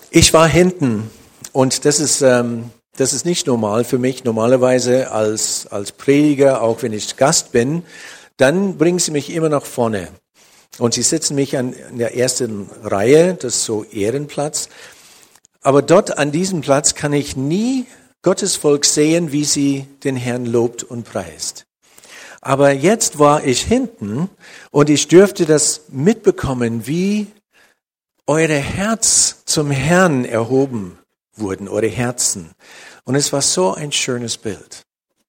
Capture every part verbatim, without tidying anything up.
Ich war hinten und das ist, ähm, das ist nicht normal für mich. Normalerweise als, als Prediger, auch wenn ich Gast bin, dann bringen sie mich immer nach vorne. Und sie sitzen mich an, in der ersten Reihe, das ist so Ehrenplatz. Aber dort an diesem Platz kann ich nie Gottes Volk sehen, wie sie den Herrn lobt und preist. Aber jetzt war ich hinten und ich dürfte das mitbekommen, wie eure Herz zum Herrn erhoben wurden, eure Herzen. Und es war so ein schönes Bild.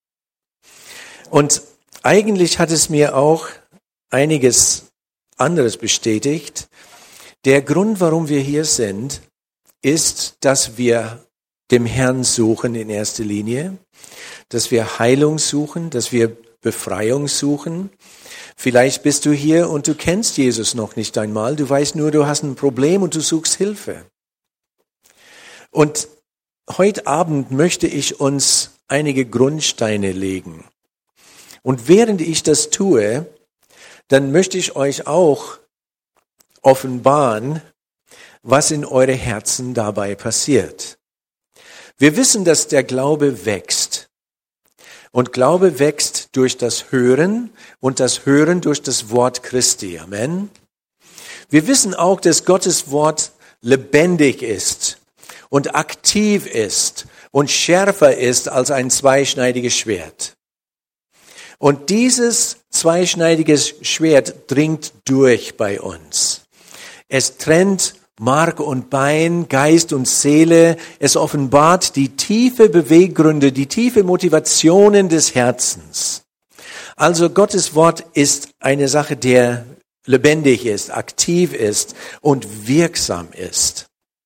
Und eigentlich hat es mir auch einiges anderes bestätigt. Der Grund, warum wir hier sind, ist, dass wir dem Herrn suchen in erster Linie, dass wir Heilung suchen, dass wir Befreiung suchen. Vielleicht bist du hier und du kennst Jesus noch nicht einmal. Du weißt nur, du hast ein Problem und du suchst Hilfe. Und heute Abend möchte ich uns einige Grundsteine legen. Und während ich das tue, dann möchte ich euch auch offenbaren, was in eure Herzen dabei passiert. Wir wissen, dass der Glaube wächst. Und Glaube wächst durch das Hören und das Hören durch das Wort Christi. Amen. Wir wissen auch, dass Gottes Wort lebendig ist und aktiv ist und schärfer ist als ein zweischneidiges Schwert. Und dieses zweischneidige Schwert dringt durch bei uns. Es trennt Mark und Bein, Geist und Seele. Es offenbart die tiefe Beweggründe, die tiefe Motivationen des Herzens. Also Gottes Wort ist eine Sache, der lebendig ist, aktiv ist und wirksam ist.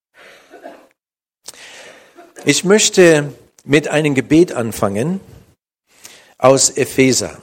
Ich möchte mit einem Gebet anfangen aus Epheser.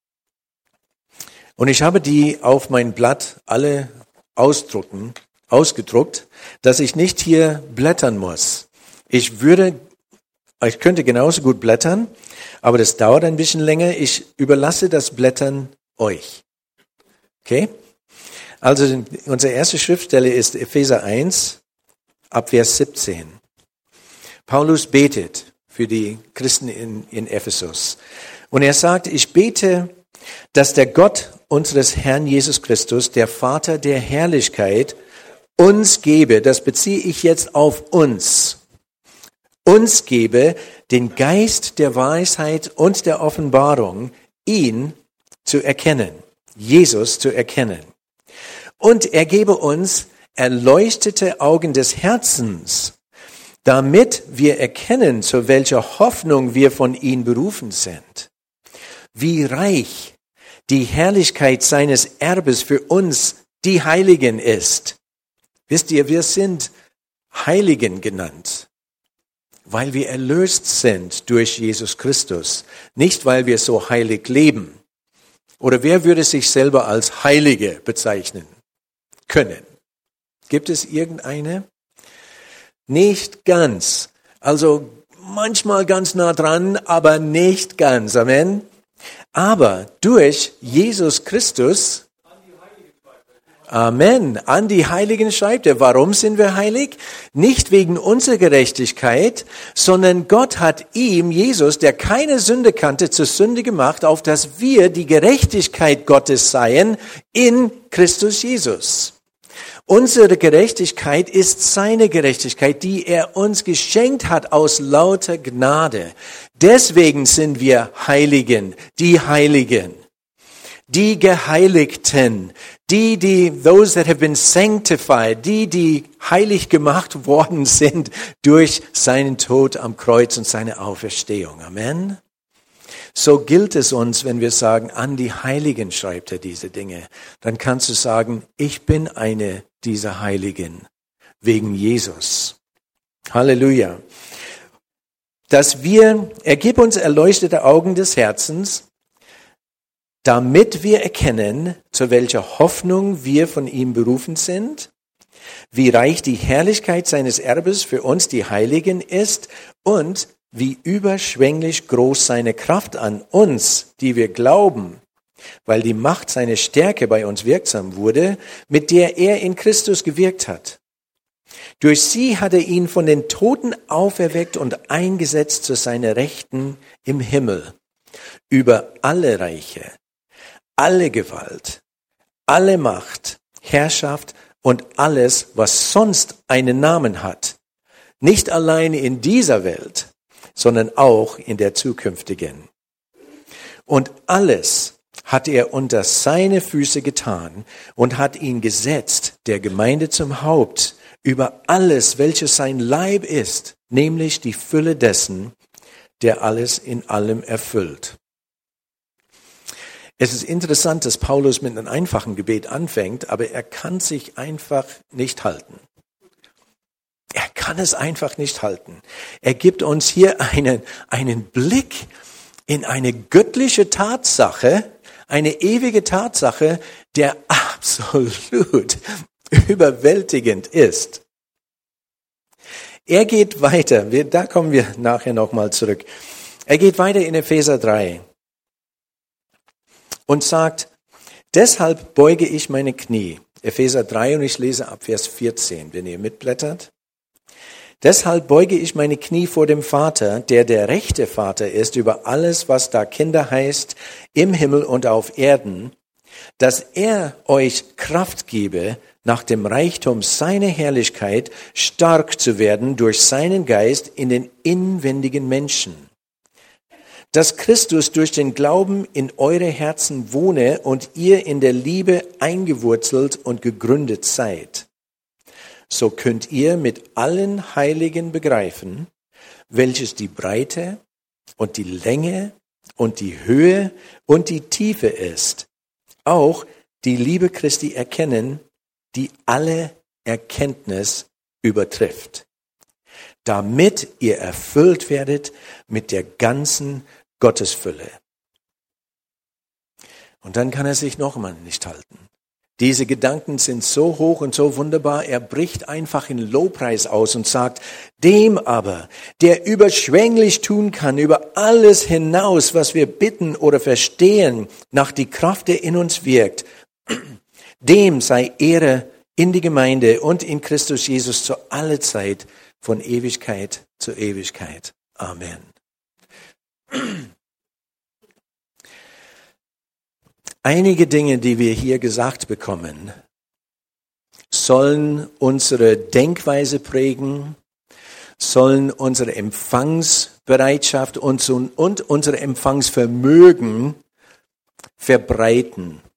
Und ich habe die auf mein Blatt alle ausdrucken. ausgedruckt, dass ich nicht hier blättern muss. Ich würde, ich könnte genauso gut blättern, aber das dauert ein bisschen länger. Ich überlasse das Blättern euch. Okay? Also unsere erste Schriftstelle ist Epheser eins, ab Vers siebzehn. Paulus betet für die Christen in, in Ephesus. Und er sagt, ich bete, dass der Gott unseres Herrn Jesus Christus, der Vater der Herrlichkeit, uns gebe, das beziehe ich jetzt auf uns, uns gebe den Geist der Weisheit und der Offenbarung, ihn zu erkennen, Jesus zu erkennen. Und er gebe uns erleuchtete Augen des Herzens, damit wir erkennen, zu welcher Hoffnung wir von ihm berufen sind. Wie reich die Herrlichkeit seines Erbes für uns, die Heiligen, ist. Wisst ihr, wir sind Heiligen genannt, weil wir erlöst sind durch Jesus Christus, nicht weil wir so heilig leben. Oder wer würde sich selber als Heilige bezeichnen können? Gibt es irgendeine? Nicht ganz. Also manchmal ganz nah dran, aber nicht ganz. Amen. Aber durch Jesus Christus, Amen, an die Heiligen schreibt er. Warum sind wir heilig? Nicht wegen unserer Gerechtigkeit, sondern Gott hat ihm, Jesus, der keine Sünde kannte, zur Sünde gemacht, auf dass wir die Gerechtigkeit Gottes seien in Christus Jesus. Unsere Gerechtigkeit ist seine Gerechtigkeit, die er uns geschenkt hat aus lauter Gnade. Deswegen sind wir Heiligen, die Heiligen, die Geheiligten, die, die, those that have been sanctified, die, die heilig gemacht worden sind durch seinen Tod am Kreuz und seine Auferstehung. Amen. So gilt es uns, wenn wir sagen, an die Heiligen schreibt er diese Dinge. Dann kannst du sagen, ich bin eine dieser Heiligen wegen Jesus. Halleluja. Dass wir, er gibt uns erleuchtete Augen des Herzens, damit wir erkennen, zu welcher Hoffnung wir von ihm berufen sind, wie reich die Herrlichkeit seines Erbes für uns, die Heiligen, ist und wie überschwänglich groß seine Kraft an uns, die wir glauben, weil die Macht seiner Stärke bei uns wirksam wurde, mit der er in Christus gewirkt hat. Durch sie hat er ihn von den Toten auferweckt und eingesetzt zu seiner Rechten im Himmel, über alle Reiche, alle Gewalt, alle Macht, Herrschaft und alles, was sonst einen Namen hat. Nicht allein in dieser Welt, sondern auch in der zukünftigen. Und alles hat er unter seine Füße getan und hat ihn gesetzt, der Gemeinde zum Haupt, über alles, welches sein Leib ist, nämlich die Fülle dessen, der alles in allem erfüllt. Es ist interessant, dass Paulus mit einem einfachen Gebet anfängt, aber er kann sich einfach nicht halten. Er kann es einfach nicht halten. Er gibt uns hier einen, einen Blick in eine göttliche Tatsache, eine ewige Tatsache, der absolut überwältigend ist. Er geht weiter, wir, da kommen wir nachher nochmal zurück. Er geht weiter in Epheser drei und sagt, deshalb beuge ich meine Knie. Epheser drei und ich lese ab Vers vierzehn, wenn ihr mitblättert. Deshalb beuge ich meine Knie vor dem Vater, der der rechte Vater ist über alles, was da Kinder heißt, im Himmel und auf Erden, dass er euch Kraft gebe, nach dem Reichtum seiner Herrlichkeit stark zu werden durch seinen Geist in den inwendigen Menschen. Dass Christus durch den Glauben in eure Herzen wohne und ihr in der Liebe eingewurzelt und gegründet seid. So könnt ihr mit allen Heiligen begreifen, welches die Breite und die Länge und die Höhe und die Tiefe ist. Auch die Liebe Christi erkennen, die alle Erkenntnis übertrifft, damit ihr erfüllt werdet mit der ganzen Gottesfülle. Und dann kann er sich noch einmal nicht halten. Diese Gedanken sind so hoch und so wunderbar, er bricht einfach in Lobpreis aus und sagt, dem aber, der überschwänglich tun kann, über alles hinaus, was wir bitten oder verstehen, nach die Kraft, der in uns wirkt, dem sei Ehre in die Gemeinde und in Christus Jesus zu aller Zeit, von Ewigkeit zu Ewigkeit. Amen. Einige Dinge, die wir hier gesagt bekommen, sollen unsere Denkweise prägen, sollen unsere Empfangsbereitschaft und, und unsere Empfangsvermögen verbreiten.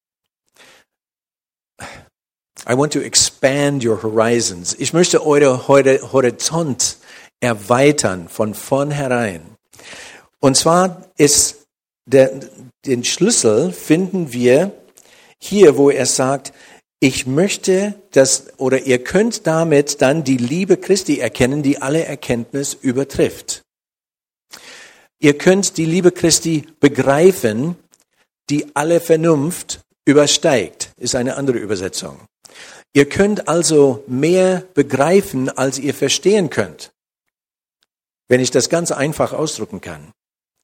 I want to expand your horizons. Ich möchte eure Horizont erweitern von vornherein. Und zwar ist der, den Schlüssel finden wir hier, wo er sagt, ich möchte das, oder ihr könnt damit dann die Liebe Christi erkennen, die alle Erkenntnis übertrifft. Ihr könnt die Liebe Christi begreifen, die alle Vernunft übersteigt, ist eine andere Übersetzung. Ihr könnt also mehr begreifen, als ihr verstehen könnt, wenn ich das ganz einfach ausdrücken kann.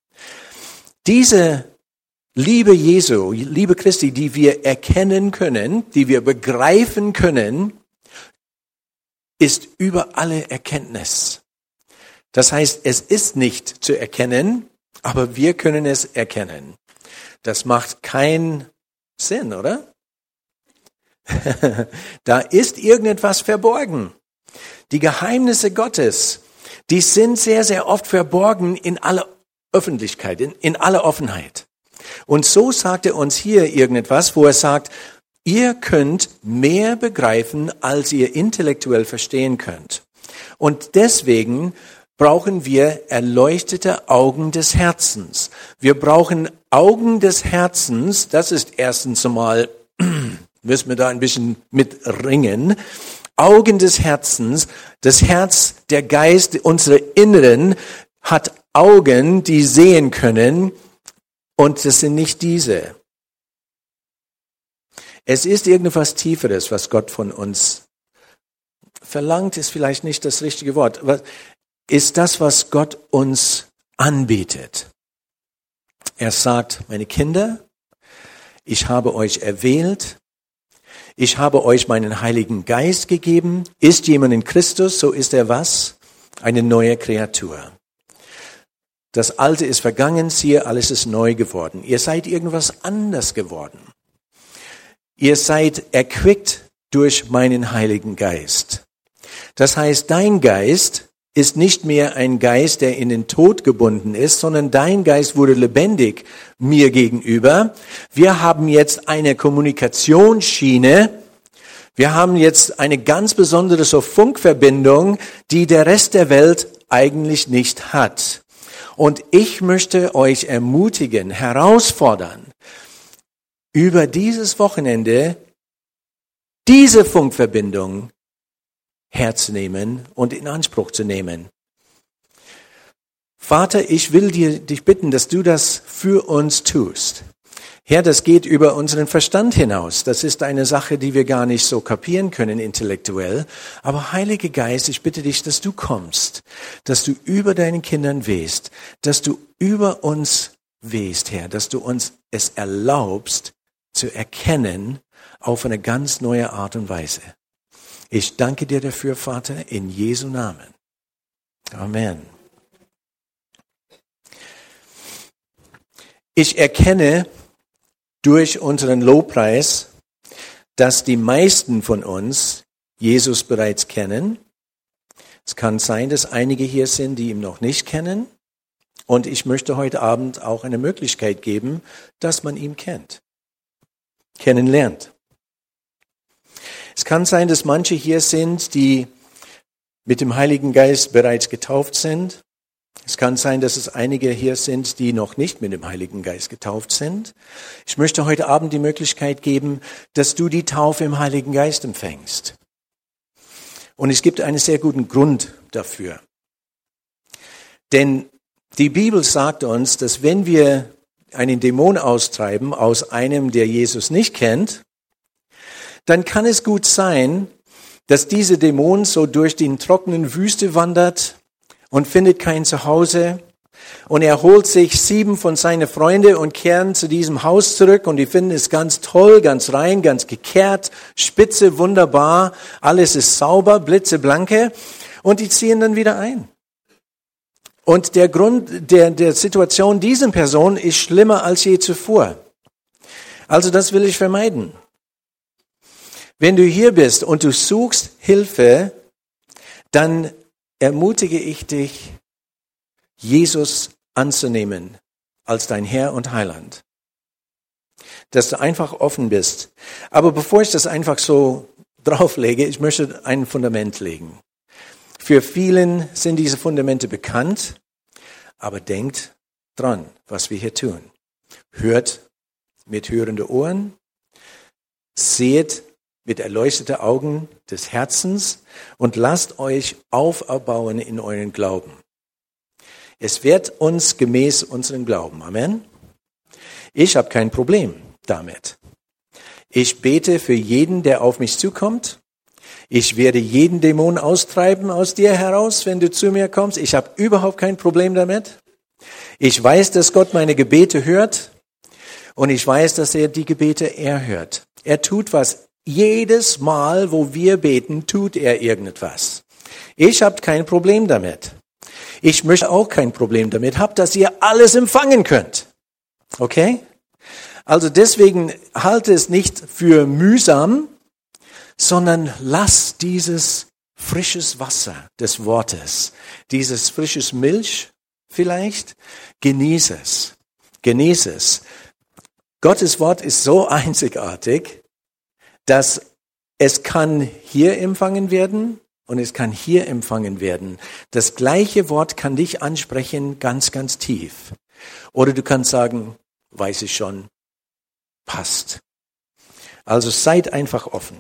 Diese Liebe Jesu, Liebe Christi, die wir erkennen können, die wir begreifen können, ist über alle Erkenntnis. Das heißt, es ist nicht zu erkennen, aber wir können es erkennen. Das macht keinen Sinn, oder? Da ist irgendetwas verborgen. Die Geheimnisse Gottes, die sind sehr, sehr oft verborgen in aller Öffentlichkeit, in, in aller Offenheit. Und so sagt er uns hier irgendetwas, wo er sagt, ihr könnt mehr begreifen, als ihr intellektuell verstehen könnt. Und deswegen brauchen wir erleuchtete Augen des Herzens. Wir brauchen Augen des Herzens, das ist erstens einmal, müssen wir da ein bisschen mit ringen, Augen des Herzens, das Herz, der Geist, unsere Inneren hat Augen, die sehen können, und das sind nicht diese. Es ist irgendwas Tieferes, was Gott von uns verlangt, ist vielleicht nicht das richtige Wort, aber ist das, was Gott uns anbietet. Er sagt, meine Kinder, ich habe euch erwählt, Ich habe euch meinen Heiligen Geist gegeben. Ist jemand in Christus, so ist er was? Eine neue Kreatur. Das Alte ist vergangen, siehe, alles ist neu geworden. Ihr seid irgendwas anders geworden. Ihr seid erquickt durch meinen Heiligen Geist. Das heißt, dein Geist ist nicht mehr ein Geist, der in den Tod gebunden ist, sondern dein Geist wurde lebendig mir gegenüber. Wir haben jetzt eine Kommunikationsschiene. Wir haben jetzt eine ganz besondere so Funkverbindung, die der Rest der Welt eigentlich nicht hat. Und ich möchte euch ermutigen, herausfordern, über dieses Wochenende diese Funkverbindung herzunehmen und in Anspruch zu nehmen. Vater, ich will dir, dich bitten, dass du das für uns tust. Herr, das geht über unseren Verstand hinaus. Das ist eine Sache, die wir gar nicht so kapieren können intellektuell. Aber Heiliger Geist, ich bitte dich, dass du kommst, dass du über deinen Kindern wehst, dass du über uns wehst, Herr, dass du uns es erlaubst zu erkennen auf eine ganz neue Art und Weise. Ich danke dir dafür, Vater, in Jesu Namen. Amen. Ich erkenne durch unseren Lobpreis, dass die meisten von uns Jesus bereits kennen. Es kann sein, dass einige hier sind, die ihn noch nicht kennen. Und ich möchte heute Abend auch eine Möglichkeit geben, dass man ihn kennt, kennenlernt. Es kann sein, dass manche hier sind, die mit dem Heiligen Geist bereits getauft sind. Es kann sein, dass es einige hier sind, die noch nicht mit dem Heiligen Geist getauft sind. Ich möchte heute Abend die Möglichkeit geben, dass du die Taufe im Heiligen Geist empfängst. Und es gibt einen sehr guten Grund dafür. Denn die Bibel sagt uns, dass wenn wir einen Dämon austreiben aus einem, der Jesus nicht kennt, dann kann es gut sein, dass diese Dämon so durch die trockenen Wüste wandert und findet kein Zuhause. Und er holt sich sieben von seinen Freunden und kehren zu diesem Haus zurück. Und die finden es ganz toll, ganz rein, ganz gekehrt, spitze, wunderbar. Alles ist sauber, blitzeblanke. Und die ziehen dann wieder ein. Und der Grund der, der Situation dieser Person ist schlimmer als je zuvor. Also das will ich vermeiden. Wenn du hier bist und du suchst Hilfe, dann ermutige ich dich, Jesus anzunehmen als dein Herr und Heiland. Dass du einfach offen bist. Aber bevor ich das einfach so drauflege, ich möchte ein Fundament legen. Für vielen sind diese Fundamente bekannt, aber denkt dran, was wir hier tun. Hört mit hörenden Ohren, seht mit erleuchteten Augen des Herzens und lasst euch auferbauen in euren Glauben. Es wird uns gemäß unserem Glauben. Amen. Ich habe kein Problem damit. Ich bete für jeden, der auf mich zukommt. Ich werde jeden Dämon austreiben aus dir heraus, wenn du zu mir kommst. Ich habe überhaupt kein Problem damit. Ich weiß, dass Gott meine Gebete hört. Und ich weiß, dass er die Gebete erhört. Er tut was. Jedes Mal, wo wir beten, tut er irgendetwas. Ich habe kein Problem damit. Ich möchte auch kein Problem damit haben, dass ihr alles empfangen könnt. Okay? Also deswegen halte es nicht für mühsam, sondern lass dieses frisches Wasser des Wortes, dieses frisches Milch vielleicht, genieße es. Genieße es. Gottes Wort ist so einzigartig, dass es kann hier empfangen werden und es kann hier empfangen werden. Das gleiche Wort kann dich ansprechen ganz, ganz tief. Oder du kannst sagen, weiß ich schon, passt. Also seid einfach offen.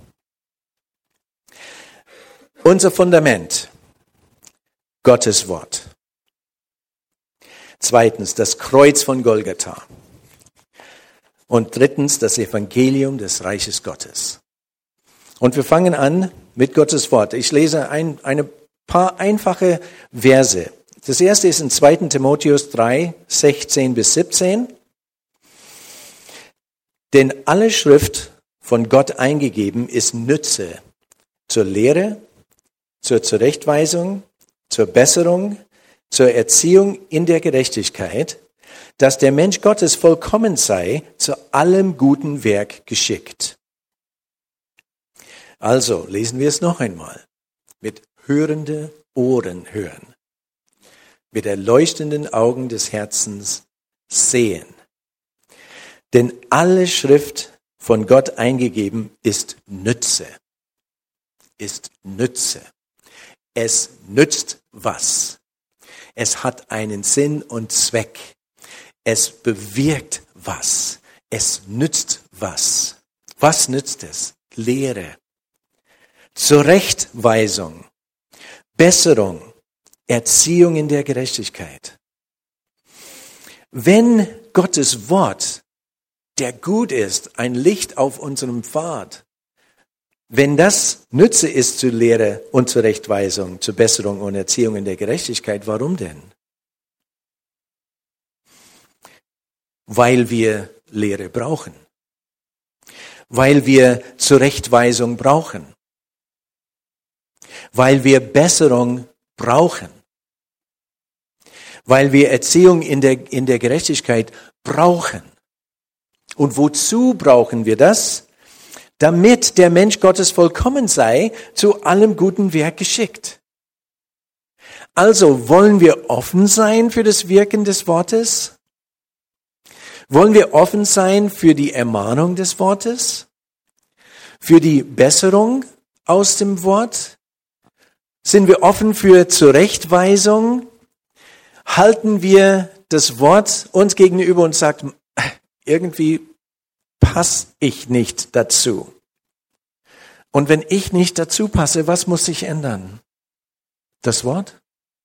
Unser Fundament, Gottes Wort. Zweitens, das Kreuz von Golgatha. Und drittens, das Evangelium des Reiches Gottes. Und wir fangen an mit Gottes Wort. Ich lese ein, eine paar einfache Verse. Das erste ist in zweiten Timotheus drei, sechzehn bis siebzehn. Denn alle Schrift von Gott eingegeben, ist Nütze zur Lehre, zur Zurechtweisung, zur Besserung, zur Erziehung in der Gerechtigkeit, dass der Mensch Gottes vollkommen sei, zu allem guten Werk geschickt. Also, lesen wir es noch einmal. Mit hörende Ohren hören. Mit erleuchtenden Augen des Herzens sehen. Denn alle Schrift von Gott eingegeben ist Nütze. Ist Nütze. Es nützt was. Es hat einen Sinn und Zweck. Es bewirkt was. Es nützt was. Was nützt es? Lehre. Zurechtweisung. Besserung. Erziehung in der Gerechtigkeit. Wenn Gottes Wort, der gut ist, ein Licht auf unserem Pfad, wenn das Nütze ist zur Lehre und zur Zurechtweisung, zur Besserung und Erziehung in der Gerechtigkeit, warum denn? Weil wir Lehre brauchen. Weil wir Zurechtweisung brauchen. Weil wir Besserung brauchen. Weil wir Erziehung in der, in der Gerechtigkeit brauchen. Und wozu brauchen wir das? Damit der Mensch Gottes vollkommen sei, zu allem guten Werk geschickt. Also wollen wir offen sein für das Wirken des Wortes? Wollen wir offen sein für die Ermahnung des Wortes? Für die Besserung aus dem Wort? Sind wir offen für Zurechtweisung? Halten wir das Wort uns gegenüber und sagen, irgendwie passe ich nicht dazu. Und wenn ich nicht dazu passe, was muss sich ändern? Das Wort?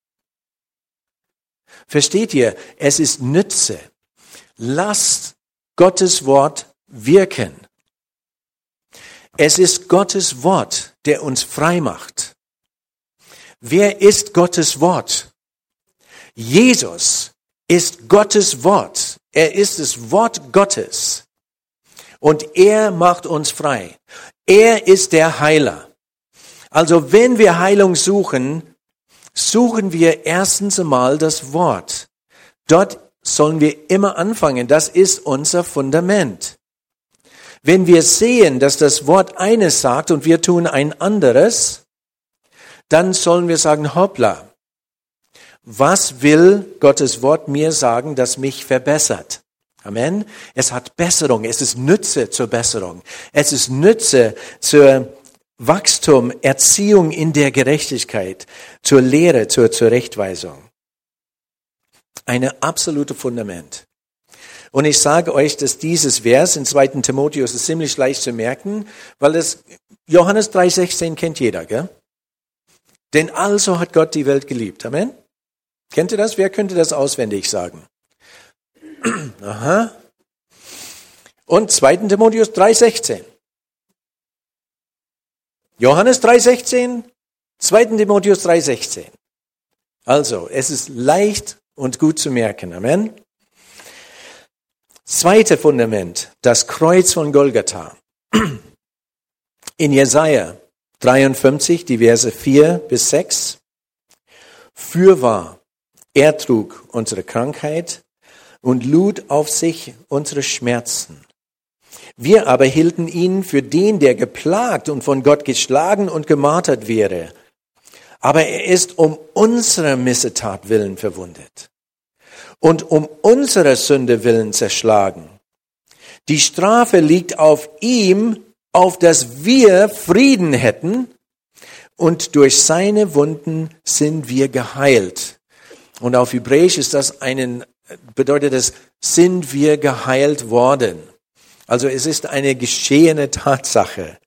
Versteht ihr? Es ist Nütze. Lasst Gottes Wort wirken. Es ist Gottes Wort, der uns frei macht. Wer ist Gottes Wort? Jesus ist Gottes Wort. Er ist das Wort Gottes. Und er macht uns frei. Er ist der Heiler. Also wenn wir Heilung suchen, suchen wir erstens einmal das Wort. Dort sollen wir immer anfangen. Das ist unser Fundament. Wenn wir sehen, dass das Wort eines sagt und wir tun ein anderes, dann sollen wir sagen, hoppla, was will Gottes Wort mir sagen, das mich verbessert? Amen. Es hat Besserung, es ist Nütze zur Besserung. Es ist Nütze zur Wachstum, Erziehung in der Gerechtigkeit, zur Lehre, zur Zurechtweisung. Eine absolute Fundament. Und ich sage euch, dass dieses Vers in zweiten Timotheus ist ziemlich leicht zu merken, weil das Johannes drei sechzehn kennt jeder, gell? Denn also hat Gott die Welt geliebt. Amen. Kennt ihr das? Wer könnte das auswendig sagen? Aha. Und zweiten Timotheus drei sechzehn. Johannes drei sechzehn, zweiten Timotheus drei sechzehn. Also, es ist leicht und gut zu merken. Amen. Zweite Fundament, das Kreuz von Golgatha. In Jesaja dreiundfünfzig, die Verse vier bis sechs. Fürwahr, er trug unsere Krankheit und lud auf sich unsere Schmerzen. Wir aber hielten ihn für den, der geplagt und von Gott geschlagen und gemartert wäre. Aber er ist um unserer Missetat willen verwundet und um unserer Sünde willen zerschlagen. Die Strafe liegt auf ihm, auf dass wir Frieden hätten, und durch seine Wunden sind wir geheilt. Und auf Hebräisch ist das einen, bedeutet es, sind wir geheilt worden. Also es ist eine geschehene Tatsache.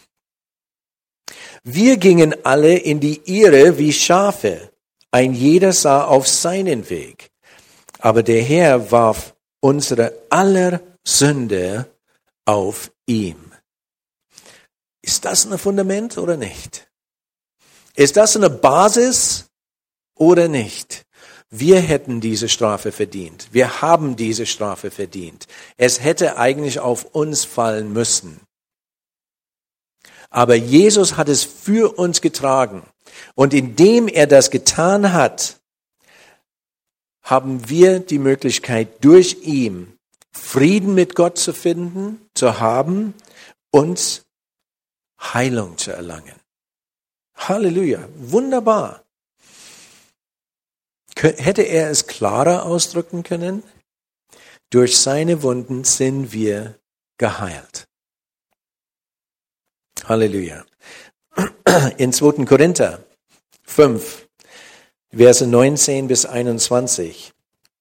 Wir gingen alle in die Irre wie Schafe. Ein jeder sah auf seinen Weg. Aber der Herr warf unsere aller Sünde auf ihm. Ist das ein Fundament oder nicht? Ist das eine Basis oder nicht? Wir hätten diese Strafe verdient. Wir haben diese Strafe verdient. Es hätte eigentlich auf uns fallen müssen. Aber Jesus hat es für uns getragen. Und indem er das getan hat, haben wir die Möglichkeit, durch ihn Frieden mit Gott zu finden, zu haben und Heilung zu erlangen. Halleluja, wunderbar. Hätte er es klarer ausdrücken können? Durch seine Wunden sind wir geheilt. Halleluja. In zweiten Korinther fünf, Verse neunzehn bis einundzwanzig.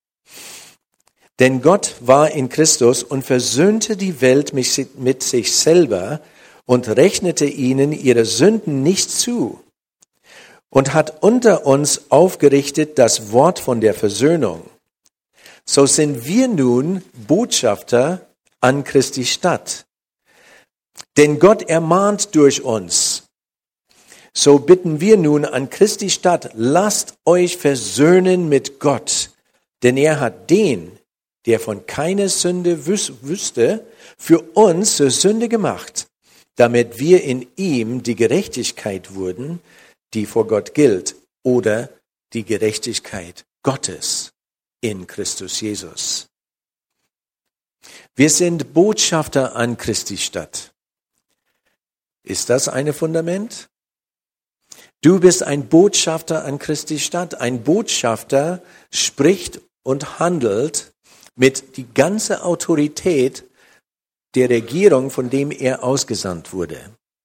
Denn Gott war in Christus und versöhnte die Welt mit sich selber und rechnete ihnen ihre Sünden nicht zu und hat unter uns aufgerichtet das Wort von der Versöhnung. So sind wir nun Botschafter an Christi Stadt. Denn Gott ermahnt durch uns. So bitten wir nun an Christi Stadt, lasst euch versöhnen mit Gott. Denn er hat den, der von keiner Sünde wüs- wüsste, für uns zur Sünde gemacht, damit wir in ihm die Gerechtigkeit wurden, die vor Gott gilt, oder die Gerechtigkeit Gottes in Christus Jesus. Wir sind Botschafter an Christi Stadt. Ist das ein Fundament? Du bist ein Botschafter an Christi Stadt. Ein Botschafter spricht und handelt mit die ganze Autorität der Regierung, von dem er ausgesandt wurde.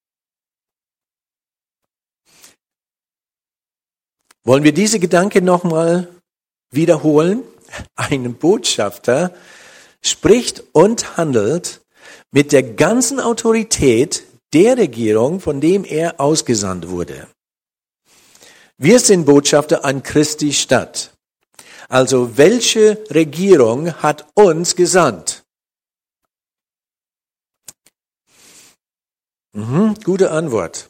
Wollen wir diese Gedanken nochmal wiederholen? Ein Botschafter spricht und handelt mit der ganzen Autorität der Regierung, von dem er ausgesandt wurde. Wir sind Botschafter an Christi Stadt. Also welche Regierung hat uns gesandt? Mhm, gute Antwort.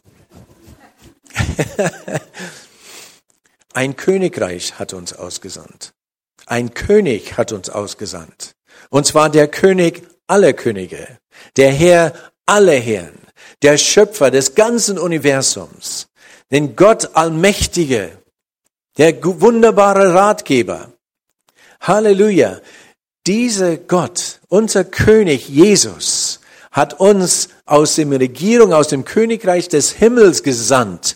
Ein Königreich hat uns ausgesandt. Ein König hat uns ausgesandt. Und zwar der König aller Könige, der Herr aller Herren, der Schöpfer des ganzen Universums, den Gott Allmächtige, der wunderbare Ratgeber. Halleluja. Dieser Gott, unser König Jesus, hat uns aus der Regierung, aus dem Königreich des Himmels gesandt.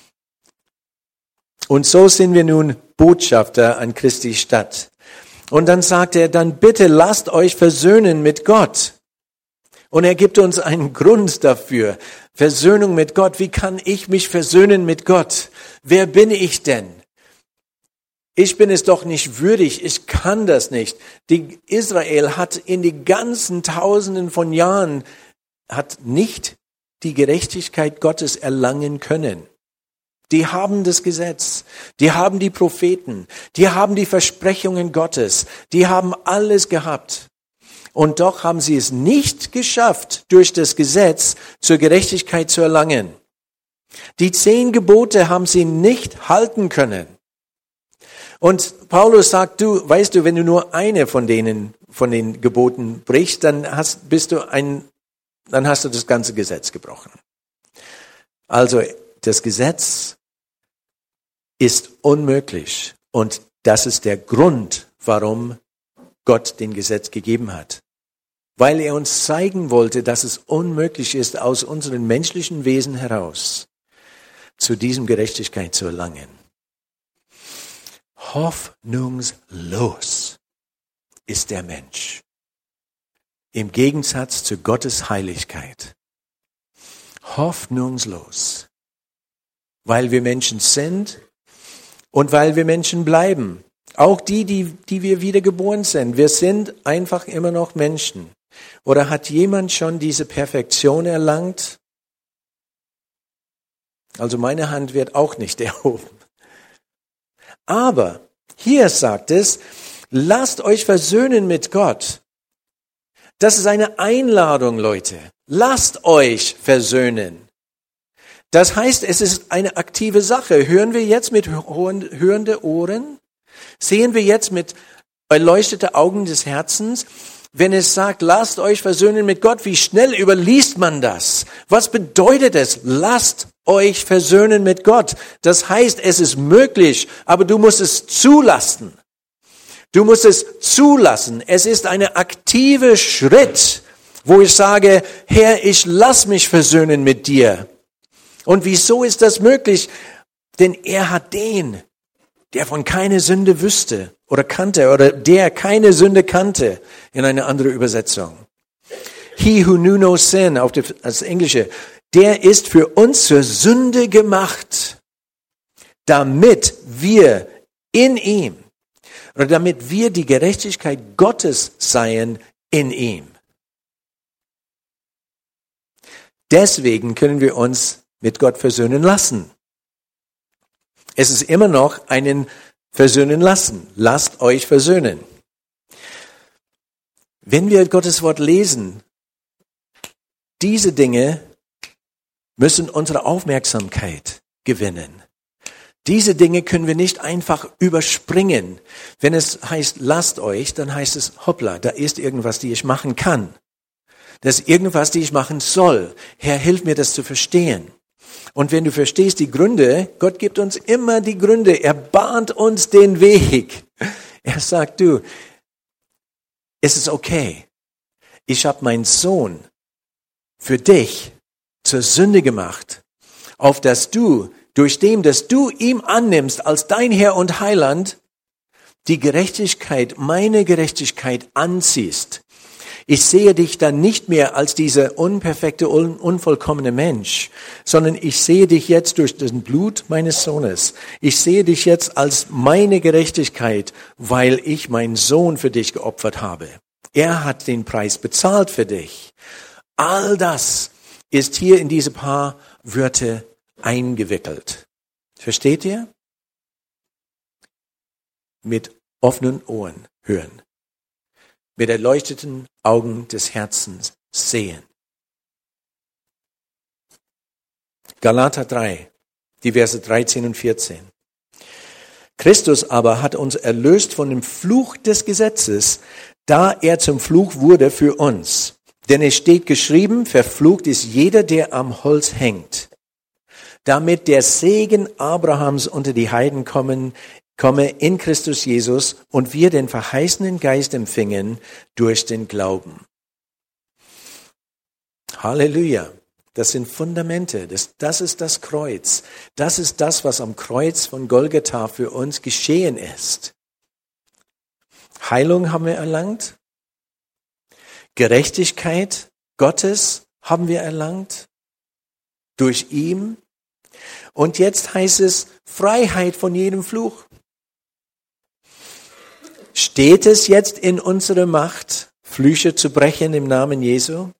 Und so sind wir nun Botschafter an Christi Stadt. Und dann sagt er, dann bitte lasst euch versöhnen mit Gott. Und er gibt uns einen Grund dafür. Versöhnung mit Gott. Wie kann ich mich versöhnen mit Gott? Wer bin ich denn? Ich bin es doch nicht würdig. Ich kann das nicht. Die Israel hat in die ganzen Tausenden von Jahren hat nicht die Gerechtigkeit Gottes erlangen können. Die haben das Gesetz, die haben die Propheten, die haben die Versprechungen Gottes, die haben alles gehabt. Und doch haben sie es nicht geschafft, durch das Gesetz zur Gerechtigkeit zu erlangen. Die zehn Gebote haben sie nicht halten können. Und Paulus sagt, du, weißt du, wenn du nur eine von denen, von den Geboten brichst, dann hast, bist du ein, dann hast du das ganze Gesetz gebrochen. Also, das Gesetz ist unmöglich. Und das ist der Grund, warum Gott den Gesetz gegeben hat. Weil er uns zeigen wollte, dass es unmöglich ist, aus unserem menschlichen Wesen heraus zu diesem Gerechtigkeit zu erlangen. Hoffnungslos ist der Mensch. Im Gegensatz zu Gottes Heiligkeit. Hoffnungslos. Weil wir Menschen sind und weil wir Menschen bleiben. Auch die, die, die wir wiedergeboren sind. Wir sind einfach immer noch Menschen. Oder hat jemand schon diese Perfektion erlangt? Also meine Hand wird auch nicht erhoben. Aber hier sagt es, lasst euch versöhnen mit Gott. Das ist eine Einladung, Leute. Lasst euch versöhnen. Das heißt, es ist eine aktive Sache. Hören wir jetzt mit hörenden Ohren? Sehen wir jetzt mit erleuchteten Augen des Herzens? wenn es sagt, lasst euch versöhnen mit Gott, wie schnell überliest man das? Was bedeutet es? Lasst euch versöhnen mit Gott. Das heißt, es ist möglich, aber du musst es zulassen. Du musst es zulassen. Es ist eine aktive Schritt, wo ich sage, Herr, ich lass mich versöhnen mit dir. Und wieso ist das möglich? Denn er hat den, der von keine Sünde wüsste oder kannte oder der keine Sünde kannte, in eine andere Übersetzung. He who knew no sin, auf das Englische, der ist für uns zur Sünde gemacht, damit wir in ihm oder damit wir die Gerechtigkeit Gottes seien in ihm. Deswegen können wir uns mit Gott versöhnen lassen. Es ist immer noch einen versöhnen lassen. Lasst euch versöhnen. Wenn wir Gottes Wort lesen, diese Dinge müssen unsere Aufmerksamkeit gewinnen. Diese Dinge können wir nicht einfach überspringen. Wenn es heißt, lasst euch, dann heißt es, hoppla, da ist irgendwas, die ich machen kann. Das ist irgendwas, die ich machen soll. Herr, hilf mir, das zu verstehen. Und wenn du verstehst die Gründe, Gott gibt uns immer die Gründe. Er bahnt uns den Weg. Er sagt, du, es ist okay. Ich habe meinen Sohn für dich zur Sünde gemacht, auf dass du, durch dem, dass du ihm annimmst als dein Herr und Heiland, die Gerechtigkeit, meine Gerechtigkeit anziehst. Ich sehe dich dann nicht mehr als dieser unperfekte, un- unvollkommene Mensch, sondern ich sehe dich jetzt durch das Blut meines Sohnes. Ich sehe dich jetzt als meine Gerechtigkeit, weil ich meinen Sohn für dich geopfert habe. Er hat den Preis bezahlt für dich. All das ist hier in diese paar Wörter eingewickelt. Versteht ihr? Mit offenen Ohren hören. Mit erleuchteten Augen des Herzens sehen. Galater drei, die Verse dreizehn und vierzehn. Christus aber hat uns erlöst von dem Fluch des Gesetzes, da er zum Fluch wurde für uns. Denn es steht geschrieben, verflucht ist jeder, der am Holz hängt, damit der Segen Abrahams unter die Heiden kommen, komme in Christus Jesus und wir den verheißenen Geist empfingen durch den Glauben. Halleluja. Das sind Fundamente. Das, das ist das Kreuz. Das ist das, was am Kreuz von Golgatha für uns geschehen ist. Heilung haben wir erlangt. Gerechtigkeit Gottes haben wir erlangt. Durch ihn. Und jetzt heißt es Freiheit von jedem Fluch. Steht es jetzt in unserer Macht, Flüche zu brechen im Namen Jesu?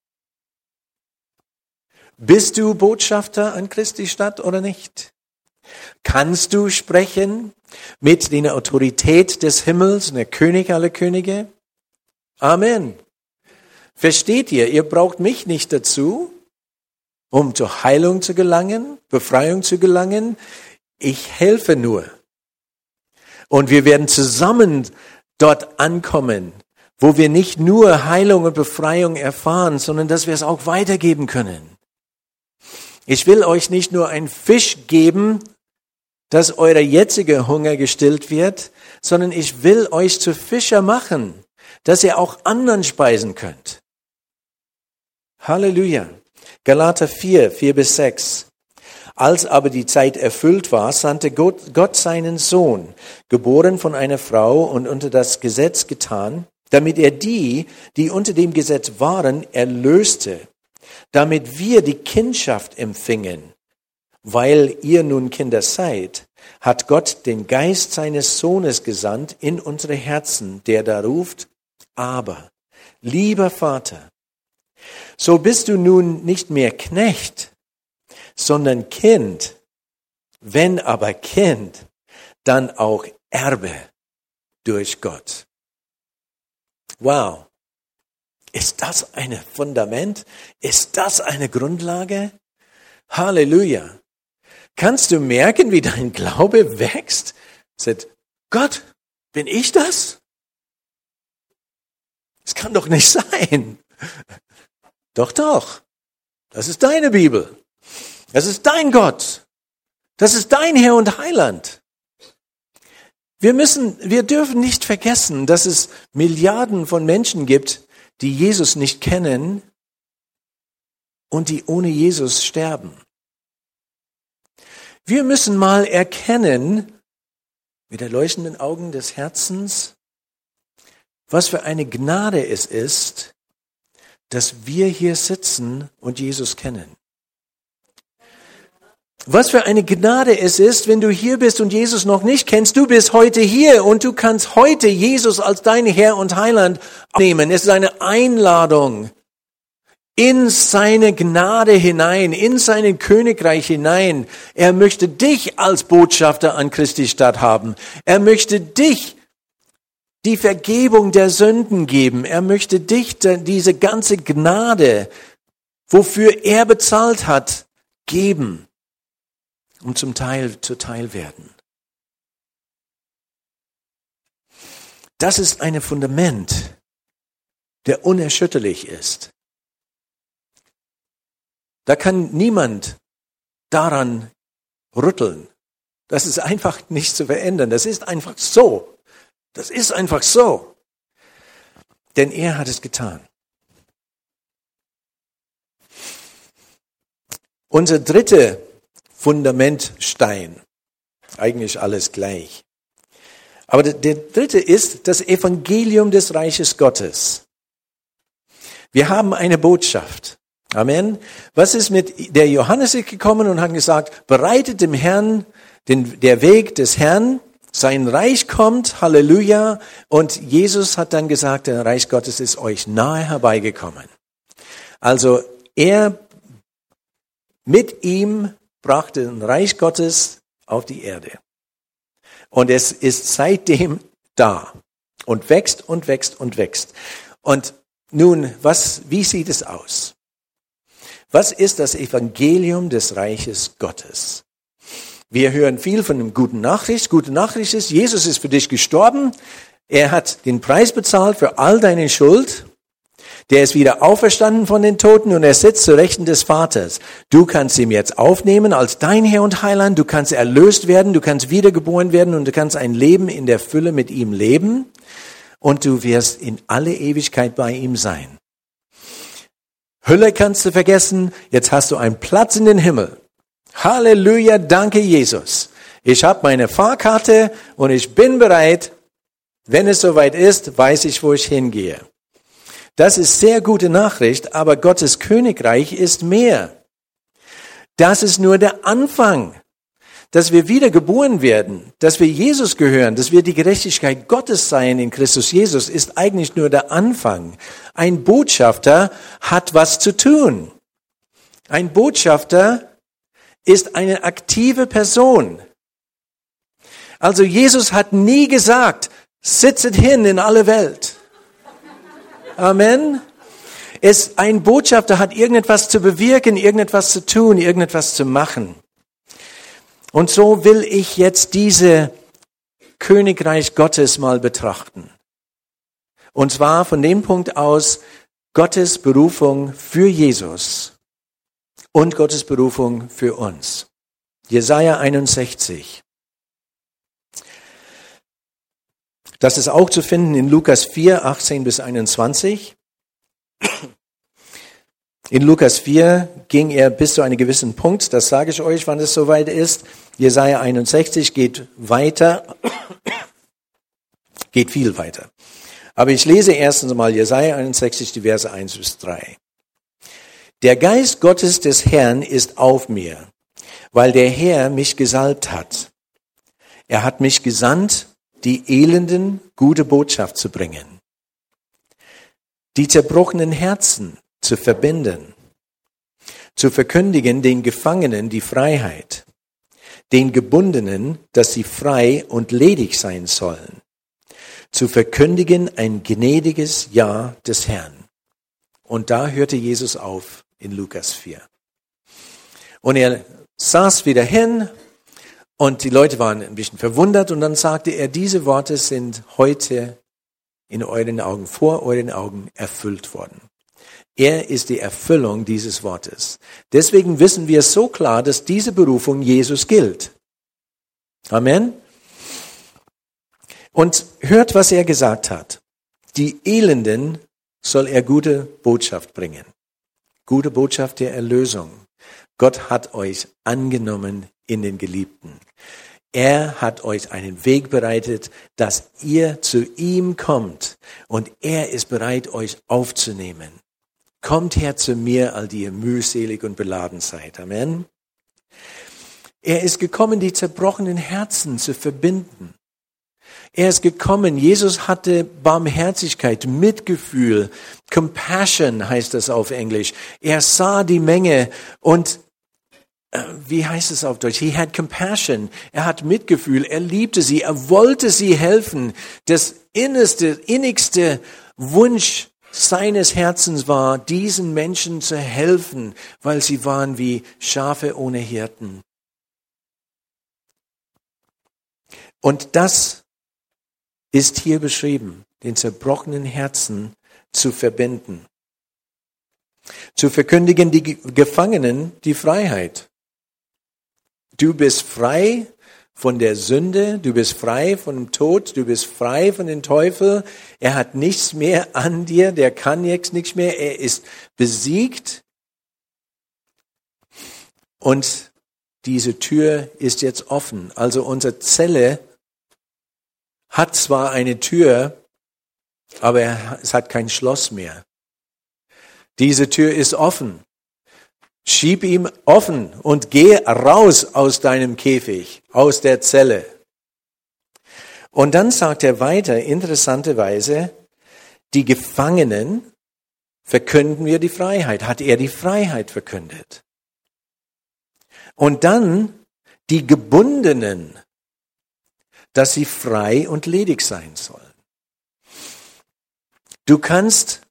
Bist du Botschafter an Christi Stadt oder nicht? Kannst du sprechen mit der Autorität des Himmels, der König aller Könige? Amen. Versteht ihr, ihr braucht mich nicht dazu, um zur Heilung zu gelangen, Befreiung zu gelangen. Ich helfe nur. Und wir werden zusammen dort ankommen, wo wir nicht nur Heilung und Befreiung erfahren, sondern dass wir es auch weitergeben können. Ich will euch nicht nur einen Fisch geben, dass euer jetziger Hunger gestillt wird, sondern ich will euch zu Fischer machen, dass ihr auch anderen speisen könnt. Halleluja. Galater vier, vier bis sechs. Als aber die Zeit erfüllt war, sandte Gott, Gott seinen Sohn, geboren von einer Frau und unter das Gesetz getan, damit er die, die unter dem Gesetz waren, erlöste, damit wir die Kindschaft empfingen. Weil ihr nun Kinder seid, hat Gott den Geist seines Sohnes gesandt in unsere Herzen, der da ruft, aber, lieber Vater, so bist du nun nicht mehr Knecht, sondern Kind. Wenn aber Kind, dann auch Erbe durch Gott. Wow. Ist das ein Fundament? Ist das eine Grundlage? Halleluja. Kannst du merken, wie dein Glaube wächst? Sagt, Gott, bin ich das? Das kann doch nicht sein. Doch, doch. Das ist deine Bibel. Das ist dein Gott. Das ist dein Herr und Heiland. Wir müssen, wir dürfen nicht vergessen, dass es Milliarden von Menschen gibt, die Jesus nicht kennen und die ohne Jesus sterben. Wir müssen mal erkennen, mit der leuchtenden Augen des Herzens, was für eine Gnade es ist, dass wir hier sitzen und Jesus kennen. Was für eine Gnade es ist, wenn du hier bist und Jesus noch nicht kennst. Du bist heute hier und du kannst heute Jesus als dein Herr und Heiland nehmen. Es ist eine Einladung in seine Gnade hinein, in sein Königreich hinein. Er möchte dich als Botschafter an Christi Stadt haben. Er möchte dich die Vergebung der Sünden geben. Er möchte dich diese ganze Gnade, wofür er bezahlt hat, geben. Um zum Teil zu Teil werden. Das ist ein Fundament, der unerschütterlich ist. Da kann niemand daran rütteln. Das ist einfach nicht zu verändern. Das ist einfach so. Das ist einfach so. Denn er hat es getan. Unser dritte Fundamentstein. Eigentlich alles gleich. Aber der, der dritte ist das Evangelium des Reiches Gottes. Wir haben eine Botschaft. Amen. Was ist mit der Johannes gekommen und hat gesagt, bereitet dem Herrn den, der Weg des Herrn, sein Reich kommt, Halleluja. Und Jesus hat dann gesagt, der Reich Gottes ist euch nahe herbeigekommen. Also er mit ihm brachte ein Reich Gottes auf die Erde. Und es ist seitdem da und wächst und wächst und wächst. Und nun, was, wie sieht es aus? Was ist das Evangelium des Reiches Gottes? Wir hören viel von dem guten Nachricht. Gute Nachricht ist, Jesus ist für dich gestorben. Er hat den Preis bezahlt für all deine Schuld. Der ist wieder auferstanden von den Toten und er sitzt zu Rechten des Vaters. Du kannst ihn jetzt aufnehmen als dein Herr und Heiland. Du kannst erlöst werden, du kannst wiedergeboren werden und du kannst ein Leben in der Fülle mit ihm leben. Und du wirst in alle Ewigkeit bei ihm sein. Hölle kannst du vergessen, jetzt hast du einen Platz in den Himmel. Halleluja, danke Jesus. Ich habe meine Fahrkarte und ich bin bereit. Wenn es soweit ist, weiß ich, wo ich hingehe. Das ist sehr gute Nachricht, aber Gottes Königreich ist mehr. Das ist nur der Anfang. Dass wir wiedergeboren werden, dass wir Jesus gehören, dass wir die Gerechtigkeit Gottes sein in Christus Jesus, ist eigentlich nur der Anfang. Ein Botschafter hat was zu tun. Ein Botschafter ist eine aktive Person. Also Jesus hat nie gesagt, sitzet hin in alle Welt. Amen. Es, ein Botschafter hat irgendetwas zu bewirken, irgendetwas zu tun, irgendetwas zu machen. Und so will ich jetzt diese Königreich Gottes mal betrachten. Und zwar von dem Punkt aus Gottes Berufung für Jesus und Gottes Berufung für uns. Jesaja einundsechzig. Das ist auch zu finden in Lukas vier, achtzehn bis einundzwanzig. In Lukas vier ging er bis zu einem gewissen Punkt, das sage ich euch, wann es soweit ist. Jesaja einundsechzig geht weiter, geht viel weiter. Aber ich lese erstens mal Jesaja einundsechzig, die Verse eins bis drei. Der Geist Gottes des Herrn ist auf mir, weil der Herr mich gesalbt hat. Er hat mich gesandt, die Elenden gute Botschaft zu bringen, die zerbrochenen Herzen zu verbinden, zu verkündigen den Gefangenen die Freiheit, den Gebundenen, dass sie frei und ledig sein sollen, zu verkündigen ein gnädiges Ja des Herrn. Und da hörte Jesus auf in Lukas vier. Und er saß wieder hin und die Leute waren ein bisschen verwundert und dann sagte er, diese Worte sind heute in euren Augen, vor euren Augen erfüllt worden. Er ist die Erfüllung dieses Wortes. Deswegen wissen wir so klar, dass diese Berufung Jesus gilt. Amen. Und hört, was er gesagt hat. Die Elenden soll er gute Botschaft bringen. Gute Botschaft der Erlösung. Gott hat euch angenommen in den Geliebten. Er hat euch einen Weg bereitet, dass ihr zu ihm kommt. Und er ist bereit, euch aufzunehmen. Kommt her zu mir, all die ihr mühselig und beladen seid. Amen. Er ist gekommen, die zerbrochenen Herzen zu verbinden. Er ist gekommen, Jesus hatte Barmherzigkeit, Mitgefühl, Compassion heißt das auf Englisch. Er sah die Menge und, äh, wie heißt es auf Deutsch? He had compassion. Er hat Mitgefühl, er liebte sie, er wollte sie helfen. Das innerste, innigste Wunsch seines Herzens war, diesen Menschen zu helfen, weil sie waren wie Schafe ohne Hirten. Und das ist hier beschrieben, den zerbrochenen Herzen zu verbinden. Zu verkündigen die Gefangenen die Freiheit. Du bist frei von der Sünde, du bist frei von dem Tod, du bist frei von dem Teufel. Er hat nichts mehr an dir, der kann jetzt nichts mehr, er ist besiegt. Und diese Tür ist jetzt offen. Also unsere Zelle hat zwar eine Tür, aber es hat kein Schloss mehr. Diese Tür ist offen. Schieb ihm offen und geh raus aus deinem Käfig, aus der Zelle. Und dann sagt er weiter, interessanterweise, die Gefangenen verkünden wir die Freiheit. Hat er die Freiheit verkündet? Und dann die Gebundenen, dass sie frei und ledig sein sollen. Du kannst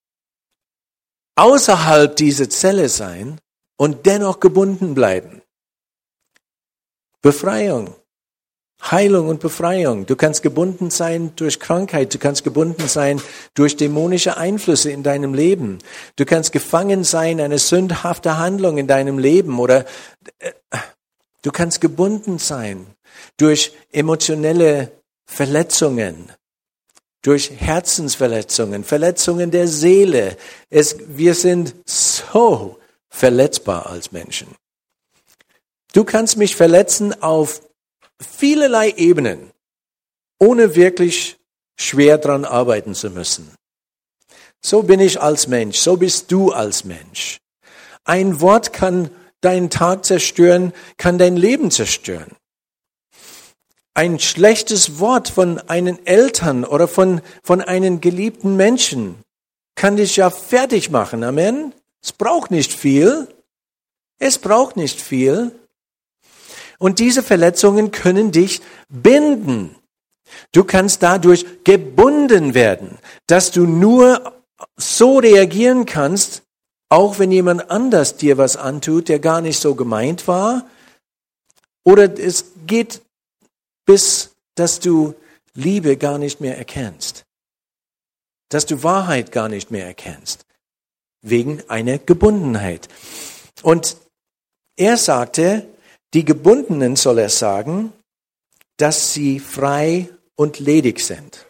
außerhalb dieser Zelle sein und dennoch gebunden bleiben. Befreiung, Heilung und Befreiung. Du kannst gebunden sein durch Krankheit, du kannst gebunden sein durch dämonische Einflüsse in deinem Leben. Du kannst gefangen sein, eine sündhafte Handlung in deinem Leben oder äh, du kannst gebunden sein durch emotionelle Verletzungen, durch Herzensverletzungen, Verletzungen der Seele. Es, wir sind so verletzbar als Menschen. Du kannst mich verletzen auf vielerlei Ebenen, ohne wirklich schwer dran arbeiten zu müssen. So bin ich als Mensch, so bist du als Mensch. Ein Wort kann deinen Tag zerstören, kann dein Leben zerstören. Ein schlechtes Wort von einen Eltern oder von, von einem geliebten Menschen kann dich ja fertig machen. Amen. Es braucht nicht viel. Es braucht nicht viel. Und diese Verletzungen können dich binden. Du kannst dadurch gebunden werden, dass du nur so reagieren kannst, auch wenn jemand anders dir was antut, der gar nicht so gemeint war. Oder es geht bis, dass du Liebe gar nicht mehr erkennst. Dass du Wahrheit gar nicht mehr erkennst. Wegen einer Gebundenheit. Und er sagte, die Gebundenen soll er sagen, dass sie frei und ledig sind.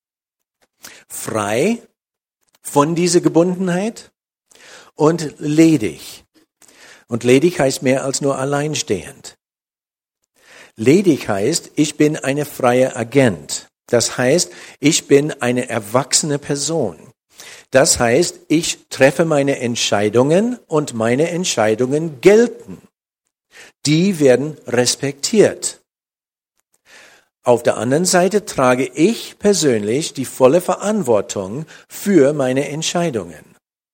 Frei von dieser Gebundenheit und ledig. Und ledig heißt mehr als nur alleinstehend. Ledig heißt, ich bin eine freie Agent. Das heißt, ich bin eine erwachsene Person. Das heißt, ich treffe meine Entscheidungen und meine Entscheidungen gelten. Die werden respektiert. Auf der anderen Seite trage ich persönlich die volle Verantwortung für meine Entscheidungen.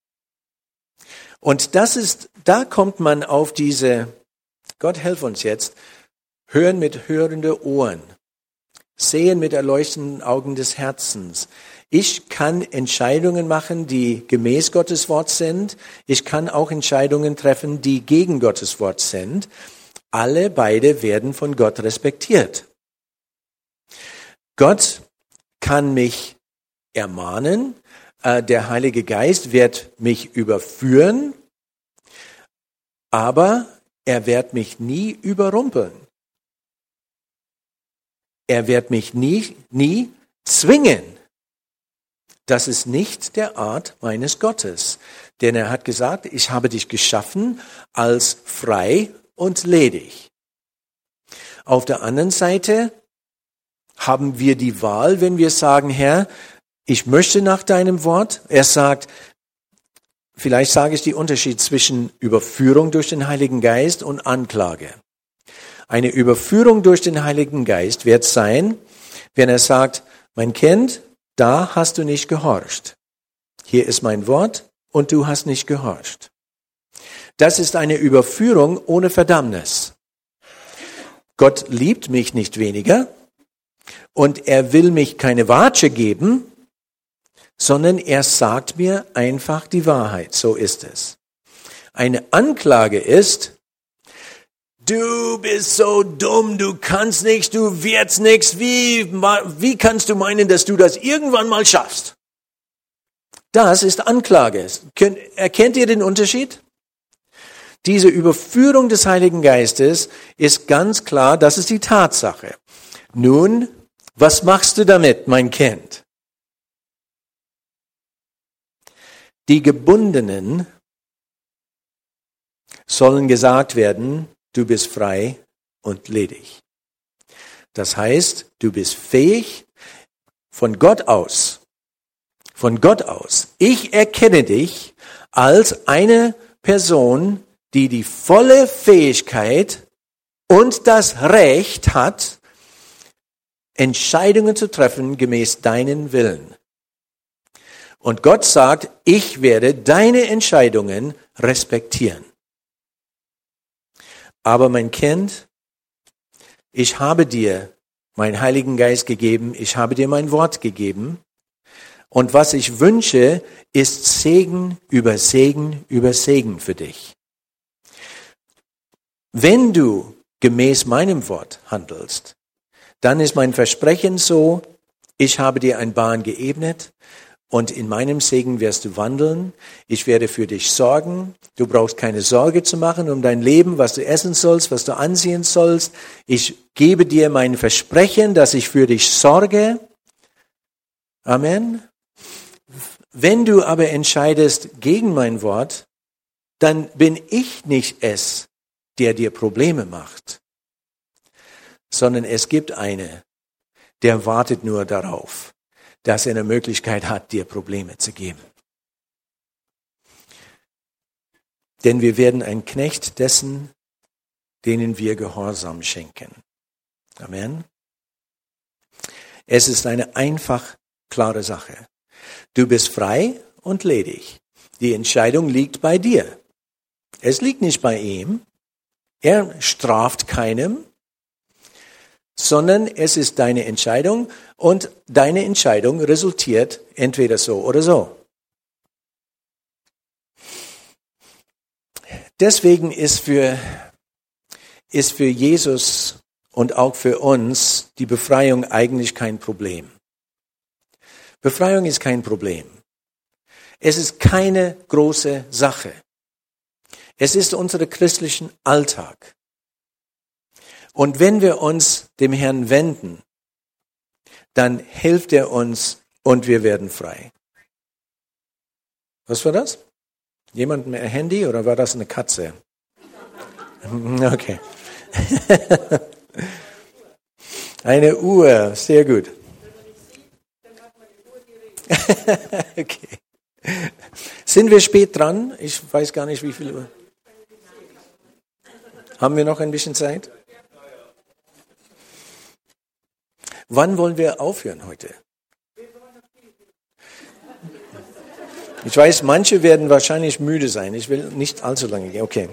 Und das ist, da kommt man auf diese, Gott helf uns jetzt, hören mit hörenden Ohren, sehen mit erleuchtenden Augen des Herzens. Ich kann Entscheidungen machen, die gemäß Gottes Wort sind. Ich kann auch Entscheidungen treffen, die gegen Gottes Wort sind. Alle beide werden von Gott respektiert. Gott kann mich ermahnen, äh, der Heilige Geist wird mich überführen, aber er wird mich nie überrumpeln. Er wird mich nie, nie zwingen. Das ist nicht der Art meines Gottes. Denn er hat gesagt, ich habe dich geschaffen als frei und ledig. Auf der anderen Seite haben wir die Wahl, wenn wir sagen, Herr, ich möchte nach deinem Wort. Er sagt, vielleicht sage ich den Unterschied zwischen Überführung durch den Heiligen Geist und Anklage. Eine Überführung durch den Heiligen Geist wird sein, wenn er sagt, mein Kind, da hast du nicht gehorcht. Hier ist mein Wort und du hast nicht gehorcht. Das ist eine Überführung ohne Verdammnis. Gott liebt mich nicht weniger und er will mich keine Watsche geben, sondern er sagt mir einfach die Wahrheit. So ist es. Eine Anklage ist, du bist so dumm, du kannst nichts, du wirst nichts. Wie, wie kannst du meinen, dass du das irgendwann mal schaffst? Das ist Anklage. Erkennt ihr den Unterschied? Diese Überführung des Heiligen Geistes ist ganz klar, das ist die Tatsache. Nun, was machst du damit, mein Kind? Die Gebundenen sollen gesagt werden, du bist frei und ledig. Das heißt, du bist fähig von Gott aus, von Gott aus. Ich erkenne dich als eine Person, die die volle Fähigkeit und das Recht hat, Entscheidungen zu treffen gemäß deinen Willen. Und Gott sagt, ich werde deine Entscheidungen respektieren. Aber mein Kind, ich habe dir meinen Heiligen Geist gegeben, ich habe dir mein Wort gegeben. Und was ich wünsche, ist Segen über Segen über Segen für dich. Wenn du gemäß meinem Wort handelst, dann ist mein Versprechen so, ich habe dir ein Bahn geebnet und in meinem Segen wirst du wandeln. Ich werde für dich sorgen. Du brauchst keine Sorge zu machen um dein Leben, was du essen sollst, was du anziehen sollst. Ich gebe dir mein Versprechen, dass ich für dich sorge. Amen. Wenn du aber entscheidest gegen mein Wort, dann bin ich nicht es, der dir Probleme macht, sondern es gibt eine, der wartet nur darauf, dass er eine Möglichkeit hat, dir Probleme zu geben. Denn wir werden ein Knecht dessen, denen wir Gehorsam schenken. Amen. Es ist eine einfach klare Sache. Du bist frei und ledig. Die Entscheidung liegt bei dir. Es liegt nicht bei ihm. Er straft keinem, sondern es ist deine Entscheidung und deine Entscheidung resultiert entweder so oder so. Deswegen ist für, ist für Jesus und auch für uns die Befreiung eigentlich kein Problem. Befreiung ist kein Problem. Es ist keine große Sache. Es ist unser christlichen Alltag. Und wenn wir uns dem Herrn wenden, dann hilft er uns und wir werden frei. Was war das? Jemand mit einem Handy oder war das eine Katze? Okay. Eine Uhr, sehr gut. Okay. Sind wir spät dran? Ich weiß gar nicht, wie viel Uhr. Haben wir noch ein bisschen Zeit? Wann wollen wir aufhören heute? Ich weiß, manche werden wahrscheinlich müde sein. Ich will nicht allzu lange gehen. Okay.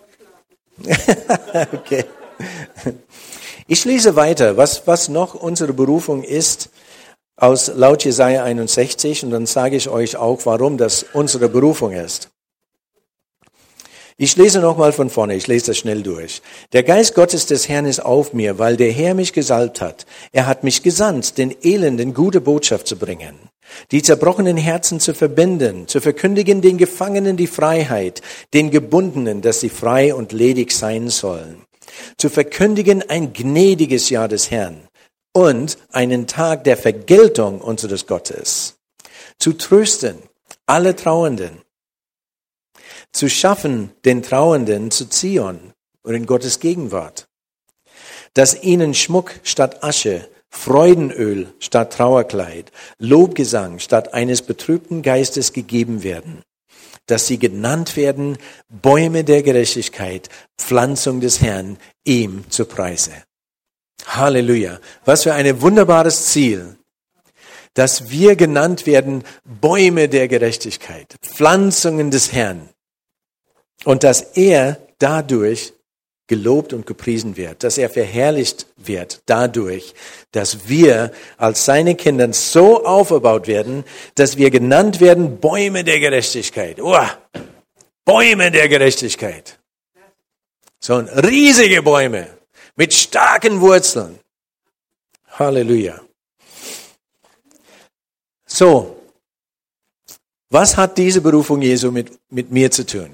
Okay. Ich lese weiter, was, was noch unsere Berufung ist, aus laut Jesaja einundsechzig, und dann sage ich euch auch, warum das unsere Berufung ist. Ich lese nochmal von vorne, ich lese das schnell durch. Der Geist Gottes des Herrn ist auf mir, weil der Herr mich gesalbt hat. Er hat mich gesandt, den Elenden gute Botschaft zu bringen, die zerbrochenen Herzen zu verbinden, zu verkündigen den Gefangenen die Freiheit, den Gebundenen, dass sie frei und ledig sein sollen, zu verkündigen ein gnädiges Jahr des Herrn und einen Tag der Vergeltung unseres Gottes, zu trösten alle Trauernden, zu schaffen den Trauernden zu Zion und in Gottes Gegenwart, dass ihnen Schmuck statt Asche, Freudenöl statt Trauerkleid, Lobgesang statt eines betrübten Geistes gegeben werden, dass sie genannt werden Bäume der Gerechtigkeit, Pflanzung des Herrn, ihm zur Preise. Halleluja. Was für ein wunderbares Ziel, dass wir genannt werden Bäume der Gerechtigkeit, Pflanzungen des Herrn. Und dass er dadurch gelobt und gepriesen wird, dass er verherrlicht wird dadurch, dass wir als seine Kinder so aufgebaut werden, dass wir genannt werden Bäume der Gerechtigkeit. Oh, Bäume der Gerechtigkeit. So riesige Bäume mit starken Wurzeln. Halleluja. So, was hat diese Berufung Jesu mit, mit mir zu tun?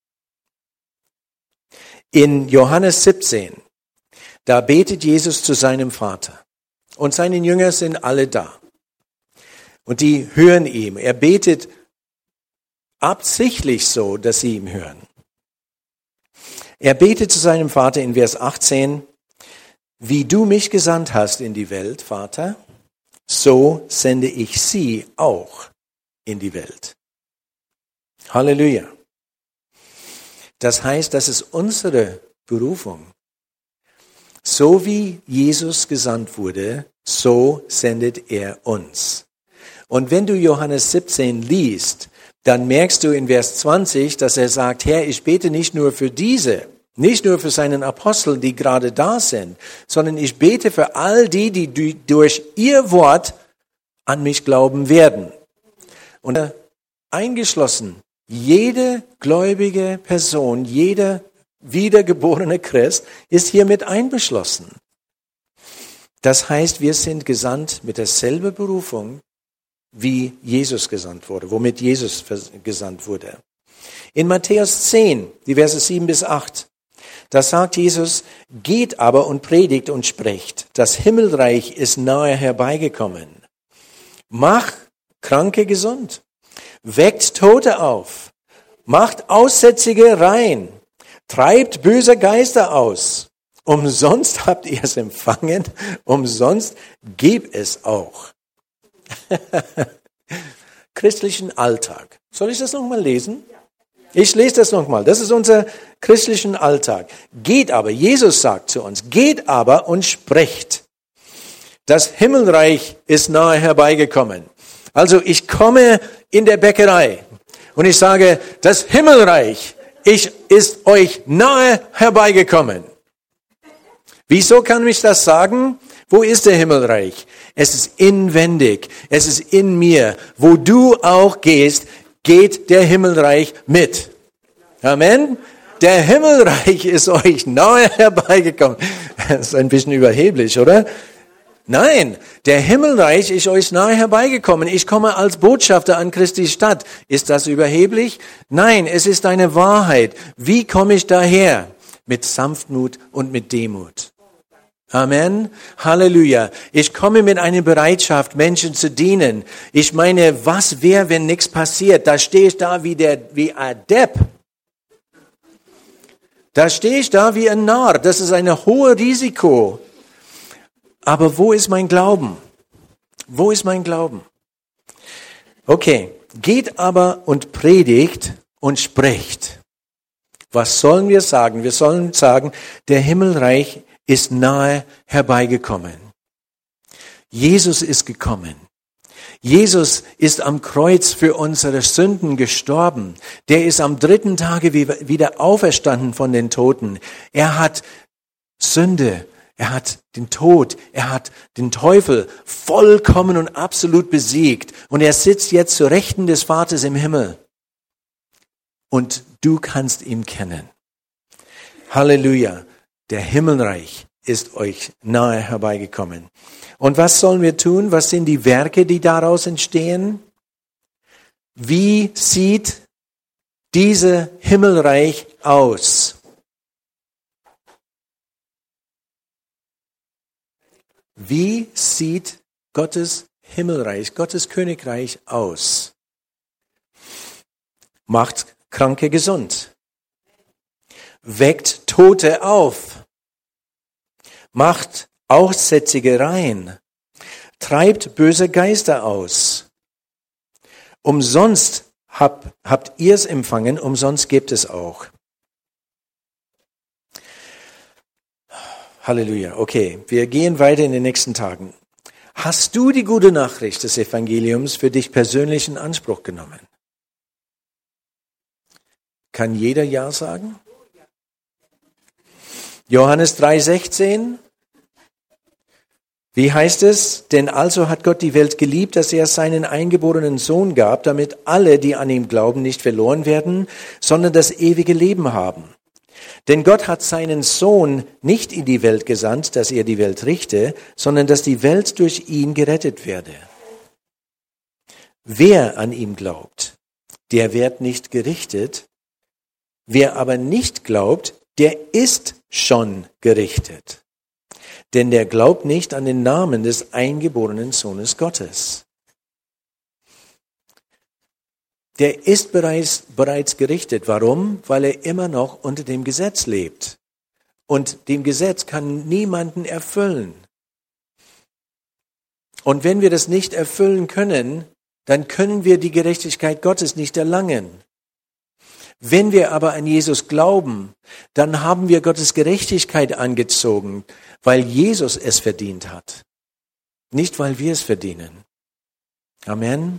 In Johannes siebzehn, da betet Jesus zu seinem Vater und seine Jünger sind alle da und die hören ihm. Er betet absichtlich so, dass sie ihm hören. Er betet zu seinem Vater in Vers achtzehn, wie du mich gesandt hast in die Welt, Vater, so sende ich sie auch in die Welt. Halleluja. Das heißt, das ist unsere Berufung. So wie Jesus gesandt wurde, so sendet er uns. Und wenn du Johannes siebzehn liest, dann merkst du in Vers zwanzig, dass er sagt, Herr, ich bete nicht nur für diese, nicht nur für seinen Apostel, die gerade da sind, sondern ich bete für all die, die durch ihr Wort an mich glauben werden. Und eingeschlossen, jede gläubige Person, jeder wiedergeborene Christ ist hiermit einbeschlossen. Das heißt, wir sind gesandt mit derselben Berufung, wie Jesus gesandt wurde, womit Jesus gesandt wurde. In Matthäus zehn, die Verse sieben bis acht, da sagt Jesus, geht aber und predigt und sprecht, das Himmelreich ist nahe herbeigekommen. Mach Kranke gesund. Weckt Tote auf, macht Aussätzige rein, treibt böse Geister aus. Umsonst habt ihr es empfangen, umsonst gebt es auch. Christlichen Alltag. Soll ich das nochmal lesen? Ich lese das nochmal. Das ist unser christlichen Alltag. Geht aber, Jesus sagt zu uns, geht aber und sprecht. Das Himmelreich ist nahe herbeigekommen. Also ich komme in der Bäckerei und ich sage, das Himmelreich ich, ist euch nahe herbeigekommen. Wieso kann ich das sagen? Wo ist der Himmelreich? Es ist inwendig, es ist in mir. Wo du auch gehst, geht der Himmelreich mit. Amen. Der Himmelreich ist euch nahe herbeigekommen. Das ist ein bisschen überheblich, oder? Nein, der Himmelreich ist euch nahe herbeigekommen. Ich komme als Botschafter an Christi Stadt. Ist das überheblich? Nein, es ist eine Wahrheit. Wie komme ich daher? Mit Sanftmut und mit Demut. Amen. Halleluja. Ich komme mit einer Bereitschaft, Menschen zu dienen. Ich meine, was wäre, wenn nichts passiert? Da stehe ich da wie der, wie ein Depp. Da stehe ich da wie ein Narr. Das ist ein hohes Risiko. Aber wo ist mein Glauben? Wo ist mein Glauben? Okay, geht aber und predigt und sprecht. Was sollen wir sagen? Wir sollen sagen, der Himmelreich ist nahe herbeigekommen. Jesus ist gekommen. Jesus ist am Kreuz für unsere Sünden gestorben. Der ist am dritten Tage wieder auferstanden von den Toten. Er hat Sünde, er hat den Tod, er hat den Teufel vollkommen und absolut besiegt. Und er sitzt jetzt zu Rechten des Vaters im Himmel. und du kannst ihn kennen. Halleluja, der Himmelreich ist euch nahe herbeigekommen. Und was sollen wir tun? Was sind die Werke, die daraus entstehen? Wie sieht dieses Himmelreich aus? Wie sieht Gottes Himmelreich, Gottes Königreich aus? Macht Kranke gesund. Weckt Tote auf. Macht Aussätzige rein. Treibt böse Geister aus. Umsonst hab, habt ihr es empfangen, umsonst gebt es auch. Halleluja. Okay, wir gehen weiter in den nächsten Tagen. Hast du die gute Nachricht des Evangeliums für dich persönlich in Anspruch genommen? Kann jeder Ja sagen? Johannes drei sechzehn. Wie heißt es? Denn also hat Gott die Welt geliebt, dass er seinen eingeborenen Sohn gab, damit alle, die an ihm glauben, nicht verloren werden, sondern das ewige Leben haben. Denn Gott hat seinen Sohn nicht in die Welt gesandt, dass er die Welt richte, sondern dass die Welt durch ihn gerettet werde. Wer an ihm glaubt, der wird nicht gerichtet. Wer aber nicht glaubt, der ist schon gerichtet. Denn der glaubt nicht an den Namen des eingeborenen Sohnes Gottes. Der ist bereits, bereits gerichtet. Warum? Weil er immer noch unter dem Gesetz lebt. Und dem Gesetz kann niemanden erfüllen. Und wenn wir das nicht erfüllen können, dann können wir die Gerechtigkeit Gottes nicht erlangen. Wenn wir aber an Jesus glauben, dann haben wir Gottes Gerechtigkeit angezogen, weil Jesus es verdient hat. Nicht, weil wir es verdienen. Amen.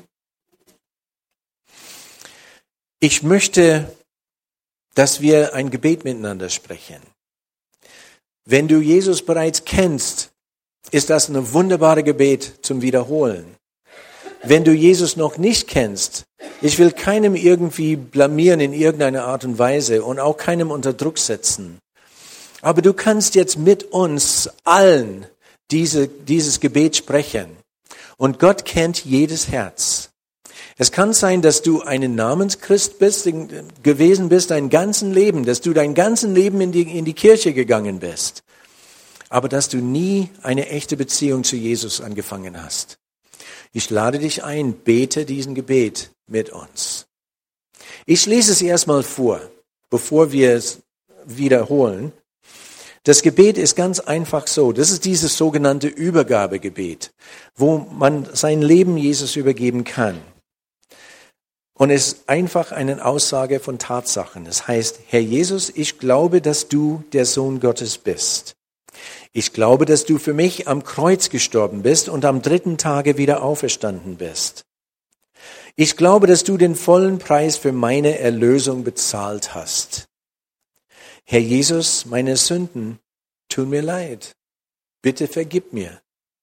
Ich möchte, dass wir ein Gebet miteinander sprechen. Wenn du Jesus bereits kennst, ist das ein wunderbares Gebet zum Wiederholen. Wenn du Jesus noch nicht kennst, ich will keinem irgendwie blamieren in irgendeiner Art und Weise und auch keinem unter Druck setzen. Aber du kannst jetzt mit uns allen diese, dieses Gebet sprechen. Und Gott kennt jedes Herz. Es kann sein, dass du ein Namenschrist bist, gewesen bist dein ganzen Leben, dass du dein ganzes Leben in die, in die Kirche gegangen bist, aber dass du nie eine echte Beziehung zu Jesus angefangen hast. Ich lade dich ein, bete diesen Gebet mit uns. Ich lese es erstmal vor, bevor wir es wiederholen. Das Gebet ist ganz einfach so. Das ist dieses sogenannte Übergabegebet, wo man sein Leben Jesus übergeben kann. Und es ist einfach eine Aussage von Tatsachen. Es heißt, Herr Jesus, ich glaube, dass du der Sohn Gottes bist. Ich glaube, dass du für mich am Kreuz gestorben bist und am dritten Tage wieder auferstanden bist. Ich glaube, dass du den vollen Preis für meine Erlösung bezahlt hast. Herr Jesus, meine Sünden tun mir leid. Bitte vergib mir.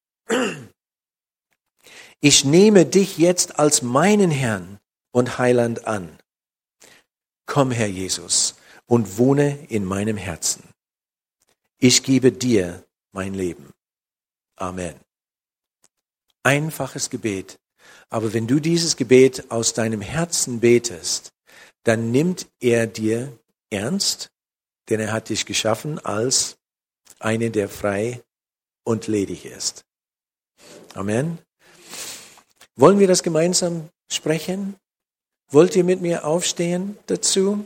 Ich nehme dich jetzt als meinen Herrn und Heiland an. Komm, Herr Jesus, und wohne in meinem Herzen. Ich gebe dir mein Leben. Amen. Einfaches Gebet. Aber wenn du dieses Gebet aus deinem Herzen betest, dann nimmt er dir ernst, denn er hat dich geschaffen als eine, der frei und ledig ist. Amen. Wollen wir das gemeinsam sprechen? Wollt ihr mit mir aufstehen dazu?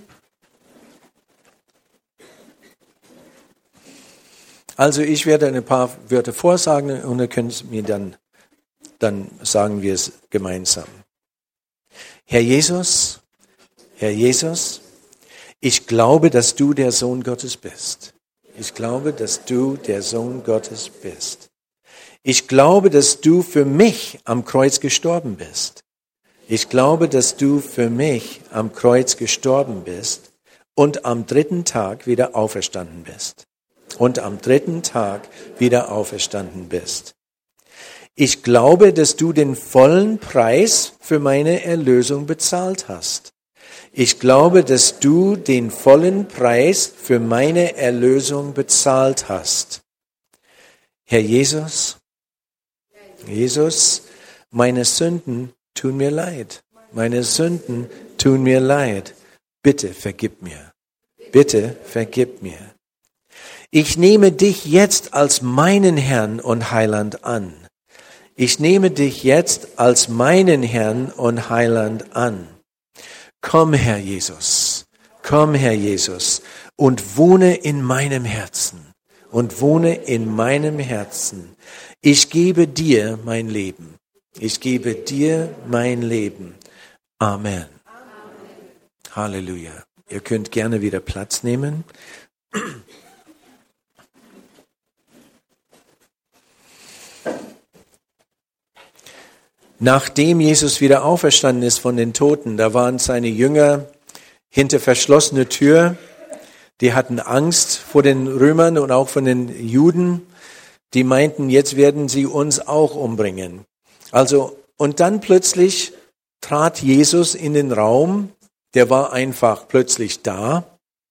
Also ich werde ein paar Wörter vorsagen und ihr könnt mir dann, dann sagen wir es gemeinsam. Herr Jesus, Herr Jesus, ich glaube, dass du der Sohn Gottes bist. Ich glaube, dass du der Sohn Gottes bist. Ich glaube, dass du für mich am Kreuz gestorben bist. Ich glaube, dass du für mich am Kreuz gestorben bist und am dritten Tag wieder auferstanden bist. Und am dritten Tag wieder auferstanden bist. Ich glaube, dass du den vollen Preis für meine Erlösung bezahlt hast. Ich glaube, dass du den vollen Preis für meine Erlösung bezahlt hast. Herr Jesus, Jesus, meine Sünden tun mir leid. Meine Sünden tun mir leid. Bitte vergib mir. Bitte vergib mir. Ich nehme dich jetzt als meinen Herrn und Heiland an. Ich nehme dich jetzt als meinen Herrn und Heiland an. Komm, Herr Jesus, komm, Herr Jesus, und wohne in meinem Herzen, und wohne in meinem Herzen. Ich gebe dir mein Leben, ich gebe dir mein Leben. Amen. Amen. Halleluja. Ihr könnt gerne wieder Platz nehmen. Nachdem Jesus wieder auferstanden ist von den Toten, da waren seine Jünger hinter verschlossener Tür. Die hatten Angst vor den Römern und auch von den Juden. Die meinten, jetzt werden sie uns auch umbringen. Also, und dann plötzlich trat Jesus in den Raum. Der war einfach plötzlich da.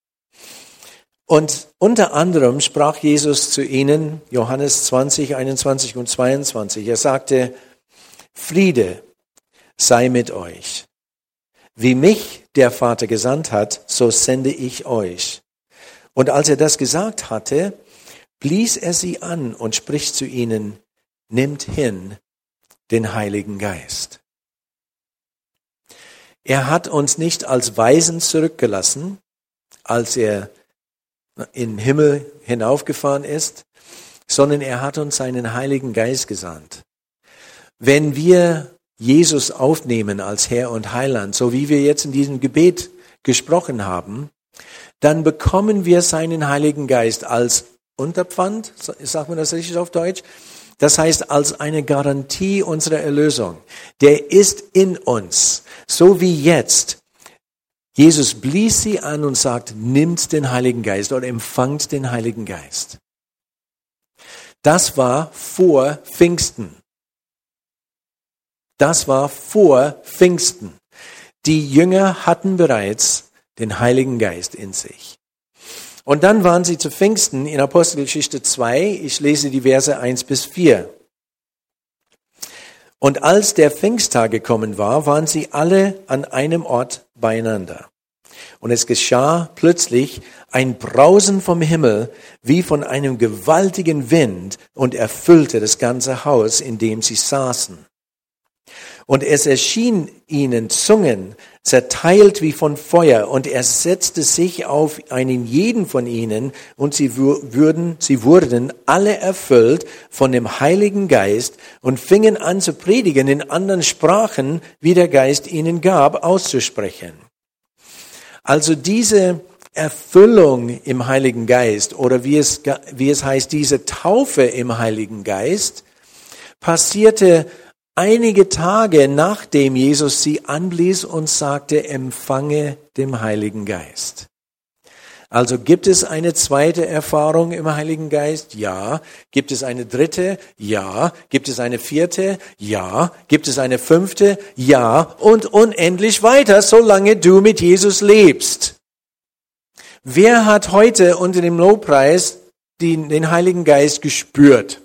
Und unter anderem sprach Jesus zu ihnen, Johannes zwanzig, einundzwanzig und zweiundzwanzig. Er sagte, Friede sei mit euch. Wie mich der Vater gesandt hat, so sende ich euch. Und als er das gesagt hatte, blies er sie an und spricht zu ihnen, nimmt hin den Heiligen Geist. Er hat uns nicht als Waisen zurückgelassen, als er in den Himmel hinaufgefahren ist, sondern er hat uns seinen Heiligen Geist gesandt. Wenn wir Jesus aufnehmen als Herr und Heiland, so wie wir jetzt in diesem Gebet gesprochen haben, dann bekommen wir seinen Heiligen Geist als Unterpfand, sagt man das richtig auf Deutsch? Das heißt, als eine Garantie unserer Erlösung. Der ist in uns, so wie jetzt. Jesus blies sie an und sagt, nimmt den Heiligen Geist oder empfangt den Heiligen Geist. Das war vor Pfingsten. Das war vor Pfingsten. Die Jünger hatten bereits den Heiligen Geist in sich. Und dann waren sie zu Pfingsten in Apostelgeschichte zwei. Ich lese die Verse eins bis vier. Und als der Pfingsttag gekommen war, waren sie alle an einem Ort beieinander. Und es geschah plötzlich ein Brausen vom Himmel wie von einem gewaltigen Wind und erfüllte das ganze Haus, in dem sie saßen. Und es erschien ihnen Zungen, zerteilt wie von Feuer, und er setzte sich auf einen jeden von ihnen, und sie würden, sie wurden alle erfüllt von dem Heiligen Geist und fingen an zu predigen in anderen Sprachen, wie der Geist ihnen gab, auszusprechen. Also diese Erfüllung im Heiligen Geist, oder wie es, wie es heißt, diese Taufe im Heiligen Geist, passierte einige Tage nachdem Jesus sie anblies und sagte, empfange den Heiligen Geist. Also gibt es eine zweite Erfahrung im Heiligen Geist? Ja. Gibt es eine dritte? Ja. Gibt es eine vierte? Ja. Gibt es eine fünfte? Ja. Und unendlich weiter, solange du mit Jesus lebst. Wer hat heute unter dem Lobpreis den, den Heiligen Geist gespürt?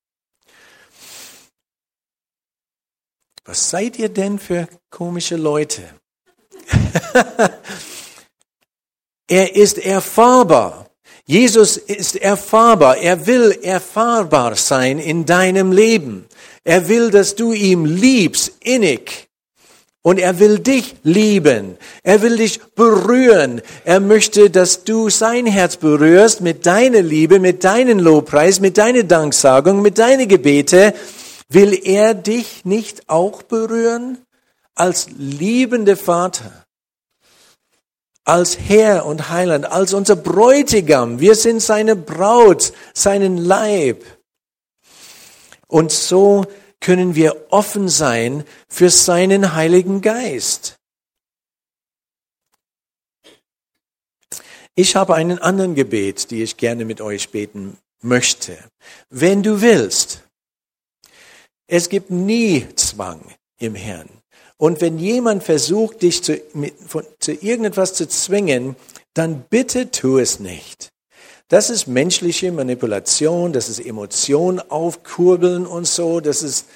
Was seid ihr denn für komische Leute? Er ist erfahrbar. Jesus ist erfahrbar. Er will erfahrbar sein in deinem Leben. Er will, dass du ihm liebst, innig. Und er will dich lieben. Er will dich berühren. Er möchte, dass du sein Herz berührst mit deiner Liebe, mit deinem Lobpreis, mit deiner Danksagung, mit deinen Gebete. Will er dich nicht auch berühren? Als liebender Vater, als Herr und Heiland, als unser Bräutigam. Wir sind seine Braut, seinen Leib. Und so können wir offen sein für seinen Heiligen Geist. Ich habe einen anderen Gebet, die ich gerne mit euch beten möchte. Wenn du willst. Es gibt nie Zwang im Herrn. Und wenn jemand versucht, dich zu, mit, von, zu irgendetwas zu zwingen, dann bitte tu es nicht. Das ist menschliche Manipulation, das ist Emotionen aufkurbeln und so. Das ist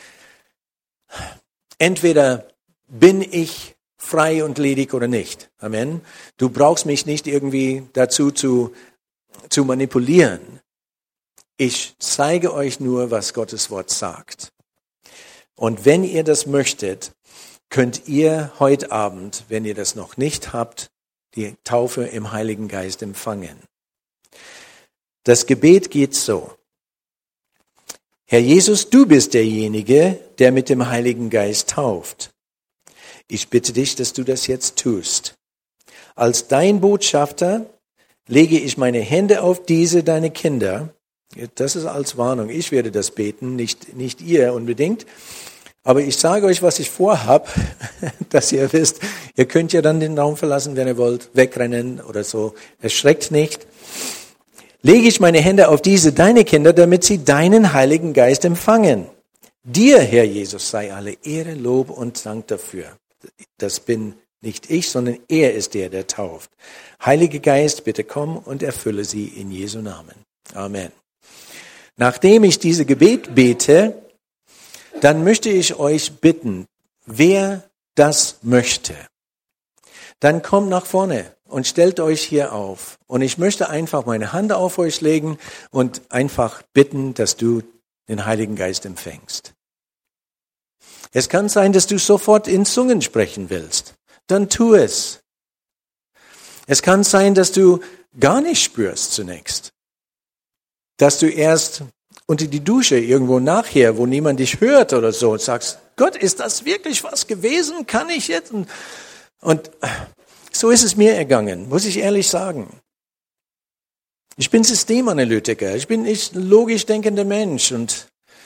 entweder bin ich frei und ledig oder nicht. Amen. Du brauchst mich nicht irgendwie dazu zu, zu manipulieren. Ich zeige euch nur, was Gottes Wort sagt. Und wenn ihr das möchtet, könnt ihr heute Abend, wenn ihr das noch nicht habt, die Taufe im Heiligen Geist empfangen. Das Gebet geht so. Herr Jesus, du bist derjenige, der mit dem Heiligen Geist tauft. Ich bitte dich, dass du das jetzt tust. Als dein Botschafter lege ich meine Hände auf diese, deine Kinder. Das ist als Warnung. Ich werde das beten, nicht, nicht ihr unbedingt. Aber ich sage euch, was ich vorhab, dass ihr wisst, ihr könnt ja dann den Raum verlassen, wenn ihr wollt, wegrennen oder so. Erschreckt nicht. Lege ich meine Hände auf diese, deine Kinder, damit sie deinen Heiligen Geist empfangen. Dir, Herr Jesus, sei alle Ehre, Lob und Dank dafür. Das bin nicht ich, sondern er ist der, der tauft. Heiliger Geist, bitte komm und erfülle sie in Jesu Namen. Amen. Nachdem ich diese Gebet bete, dann möchte ich euch bitten, wer das möchte, dann kommt nach vorne und stellt euch hier auf. Und ich möchte einfach meine Hand auf euch legen und einfach bitten, dass du den Heiligen Geist empfängst. Es kann sein, dass du sofort in Zungen sprechen willst. Dann tu es. Es kann sein, dass du gar nicht spürst zunächst. Dass du erst unter die Dusche irgendwo nachher, wo niemand dich hört oder so, und sagst, Gott, ist das wirklich was gewesen? Kann ich jetzt? Und, und so ist es mir ergangen, muss ich ehrlich sagen. Ich bin Systemanalytiker, ich bin nicht ein logisch denkender Mensch und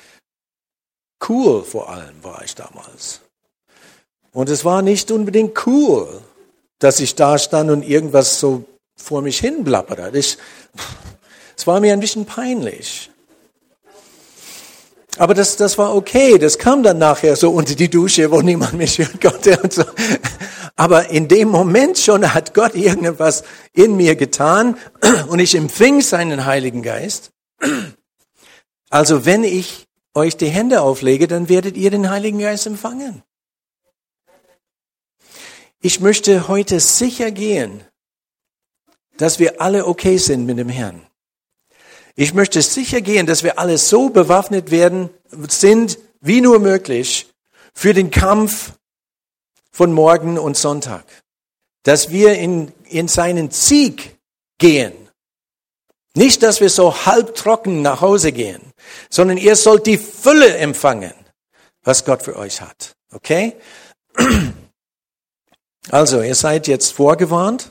cool vor allem war ich damals. Und es war nicht unbedingt cool, dass ich da stand und irgendwas so vor mich hin blapperte. Ich, es war mir ein bisschen peinlich. Aber das, das war okay, das kam dann nachher so unter die Dusche, wo niemand mich hören konnte und so. Aber in dem Moment schon hat Gott irgendwas in mir getan und ich empfing seinen Heiligen Geist. Also wenn ich euch die Hände auflege, dann werdet ihr den Heiligen Geist empfangen. Ich möchte heute sicher gehen, dass wir alle okay sind mit dem Herrn. Ich möchte sicher gehen, dass wir alle so bewaffnet werden sind, wie nur möglich, für den Kampf von morgen und Sonntag. Dass wir in, in seinen Sieg gehen. Nicht, dass wir so halbtrocken nach Hause gehen, sondern ihr sollt die Fülle empfangen, was Gott für euch hat. Okay? Also, ihr seid jetzt vorgewarnt.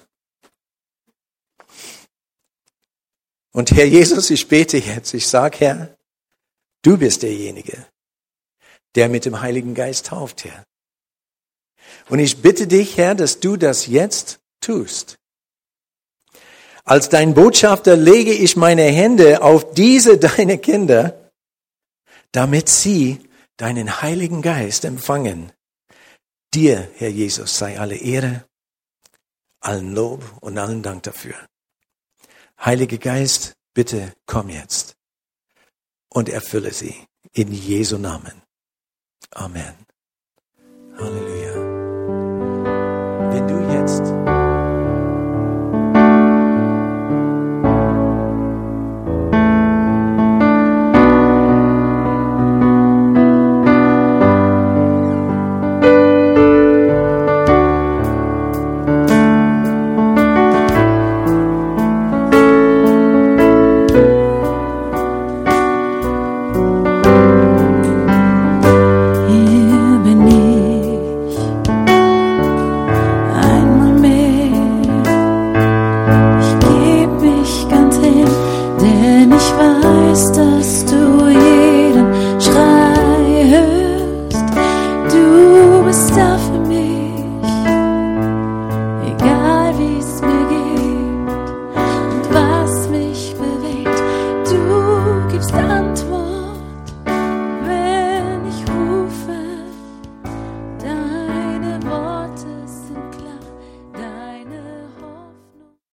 Und Herr Jesus, ich bete jetzt, ich sage, Herr, du bist derjenige, der mit dem Heiligen Geist tauft, Herr. Und ich bitte dich, Herr, dass du das jetzt tust. Als dein Botschafter lege ich meine Hände auf diese deine Kinder, damit sie deinen Heiligen Geist empfangen. Dir, Herr Jesus, sei alle Ehre, allen Lob und allen Dank dafür. Heiliger Geist, bitte komm jetzt und erfülle sie in Jesu Namen. Amen. Halleluja. Wenn du jetzt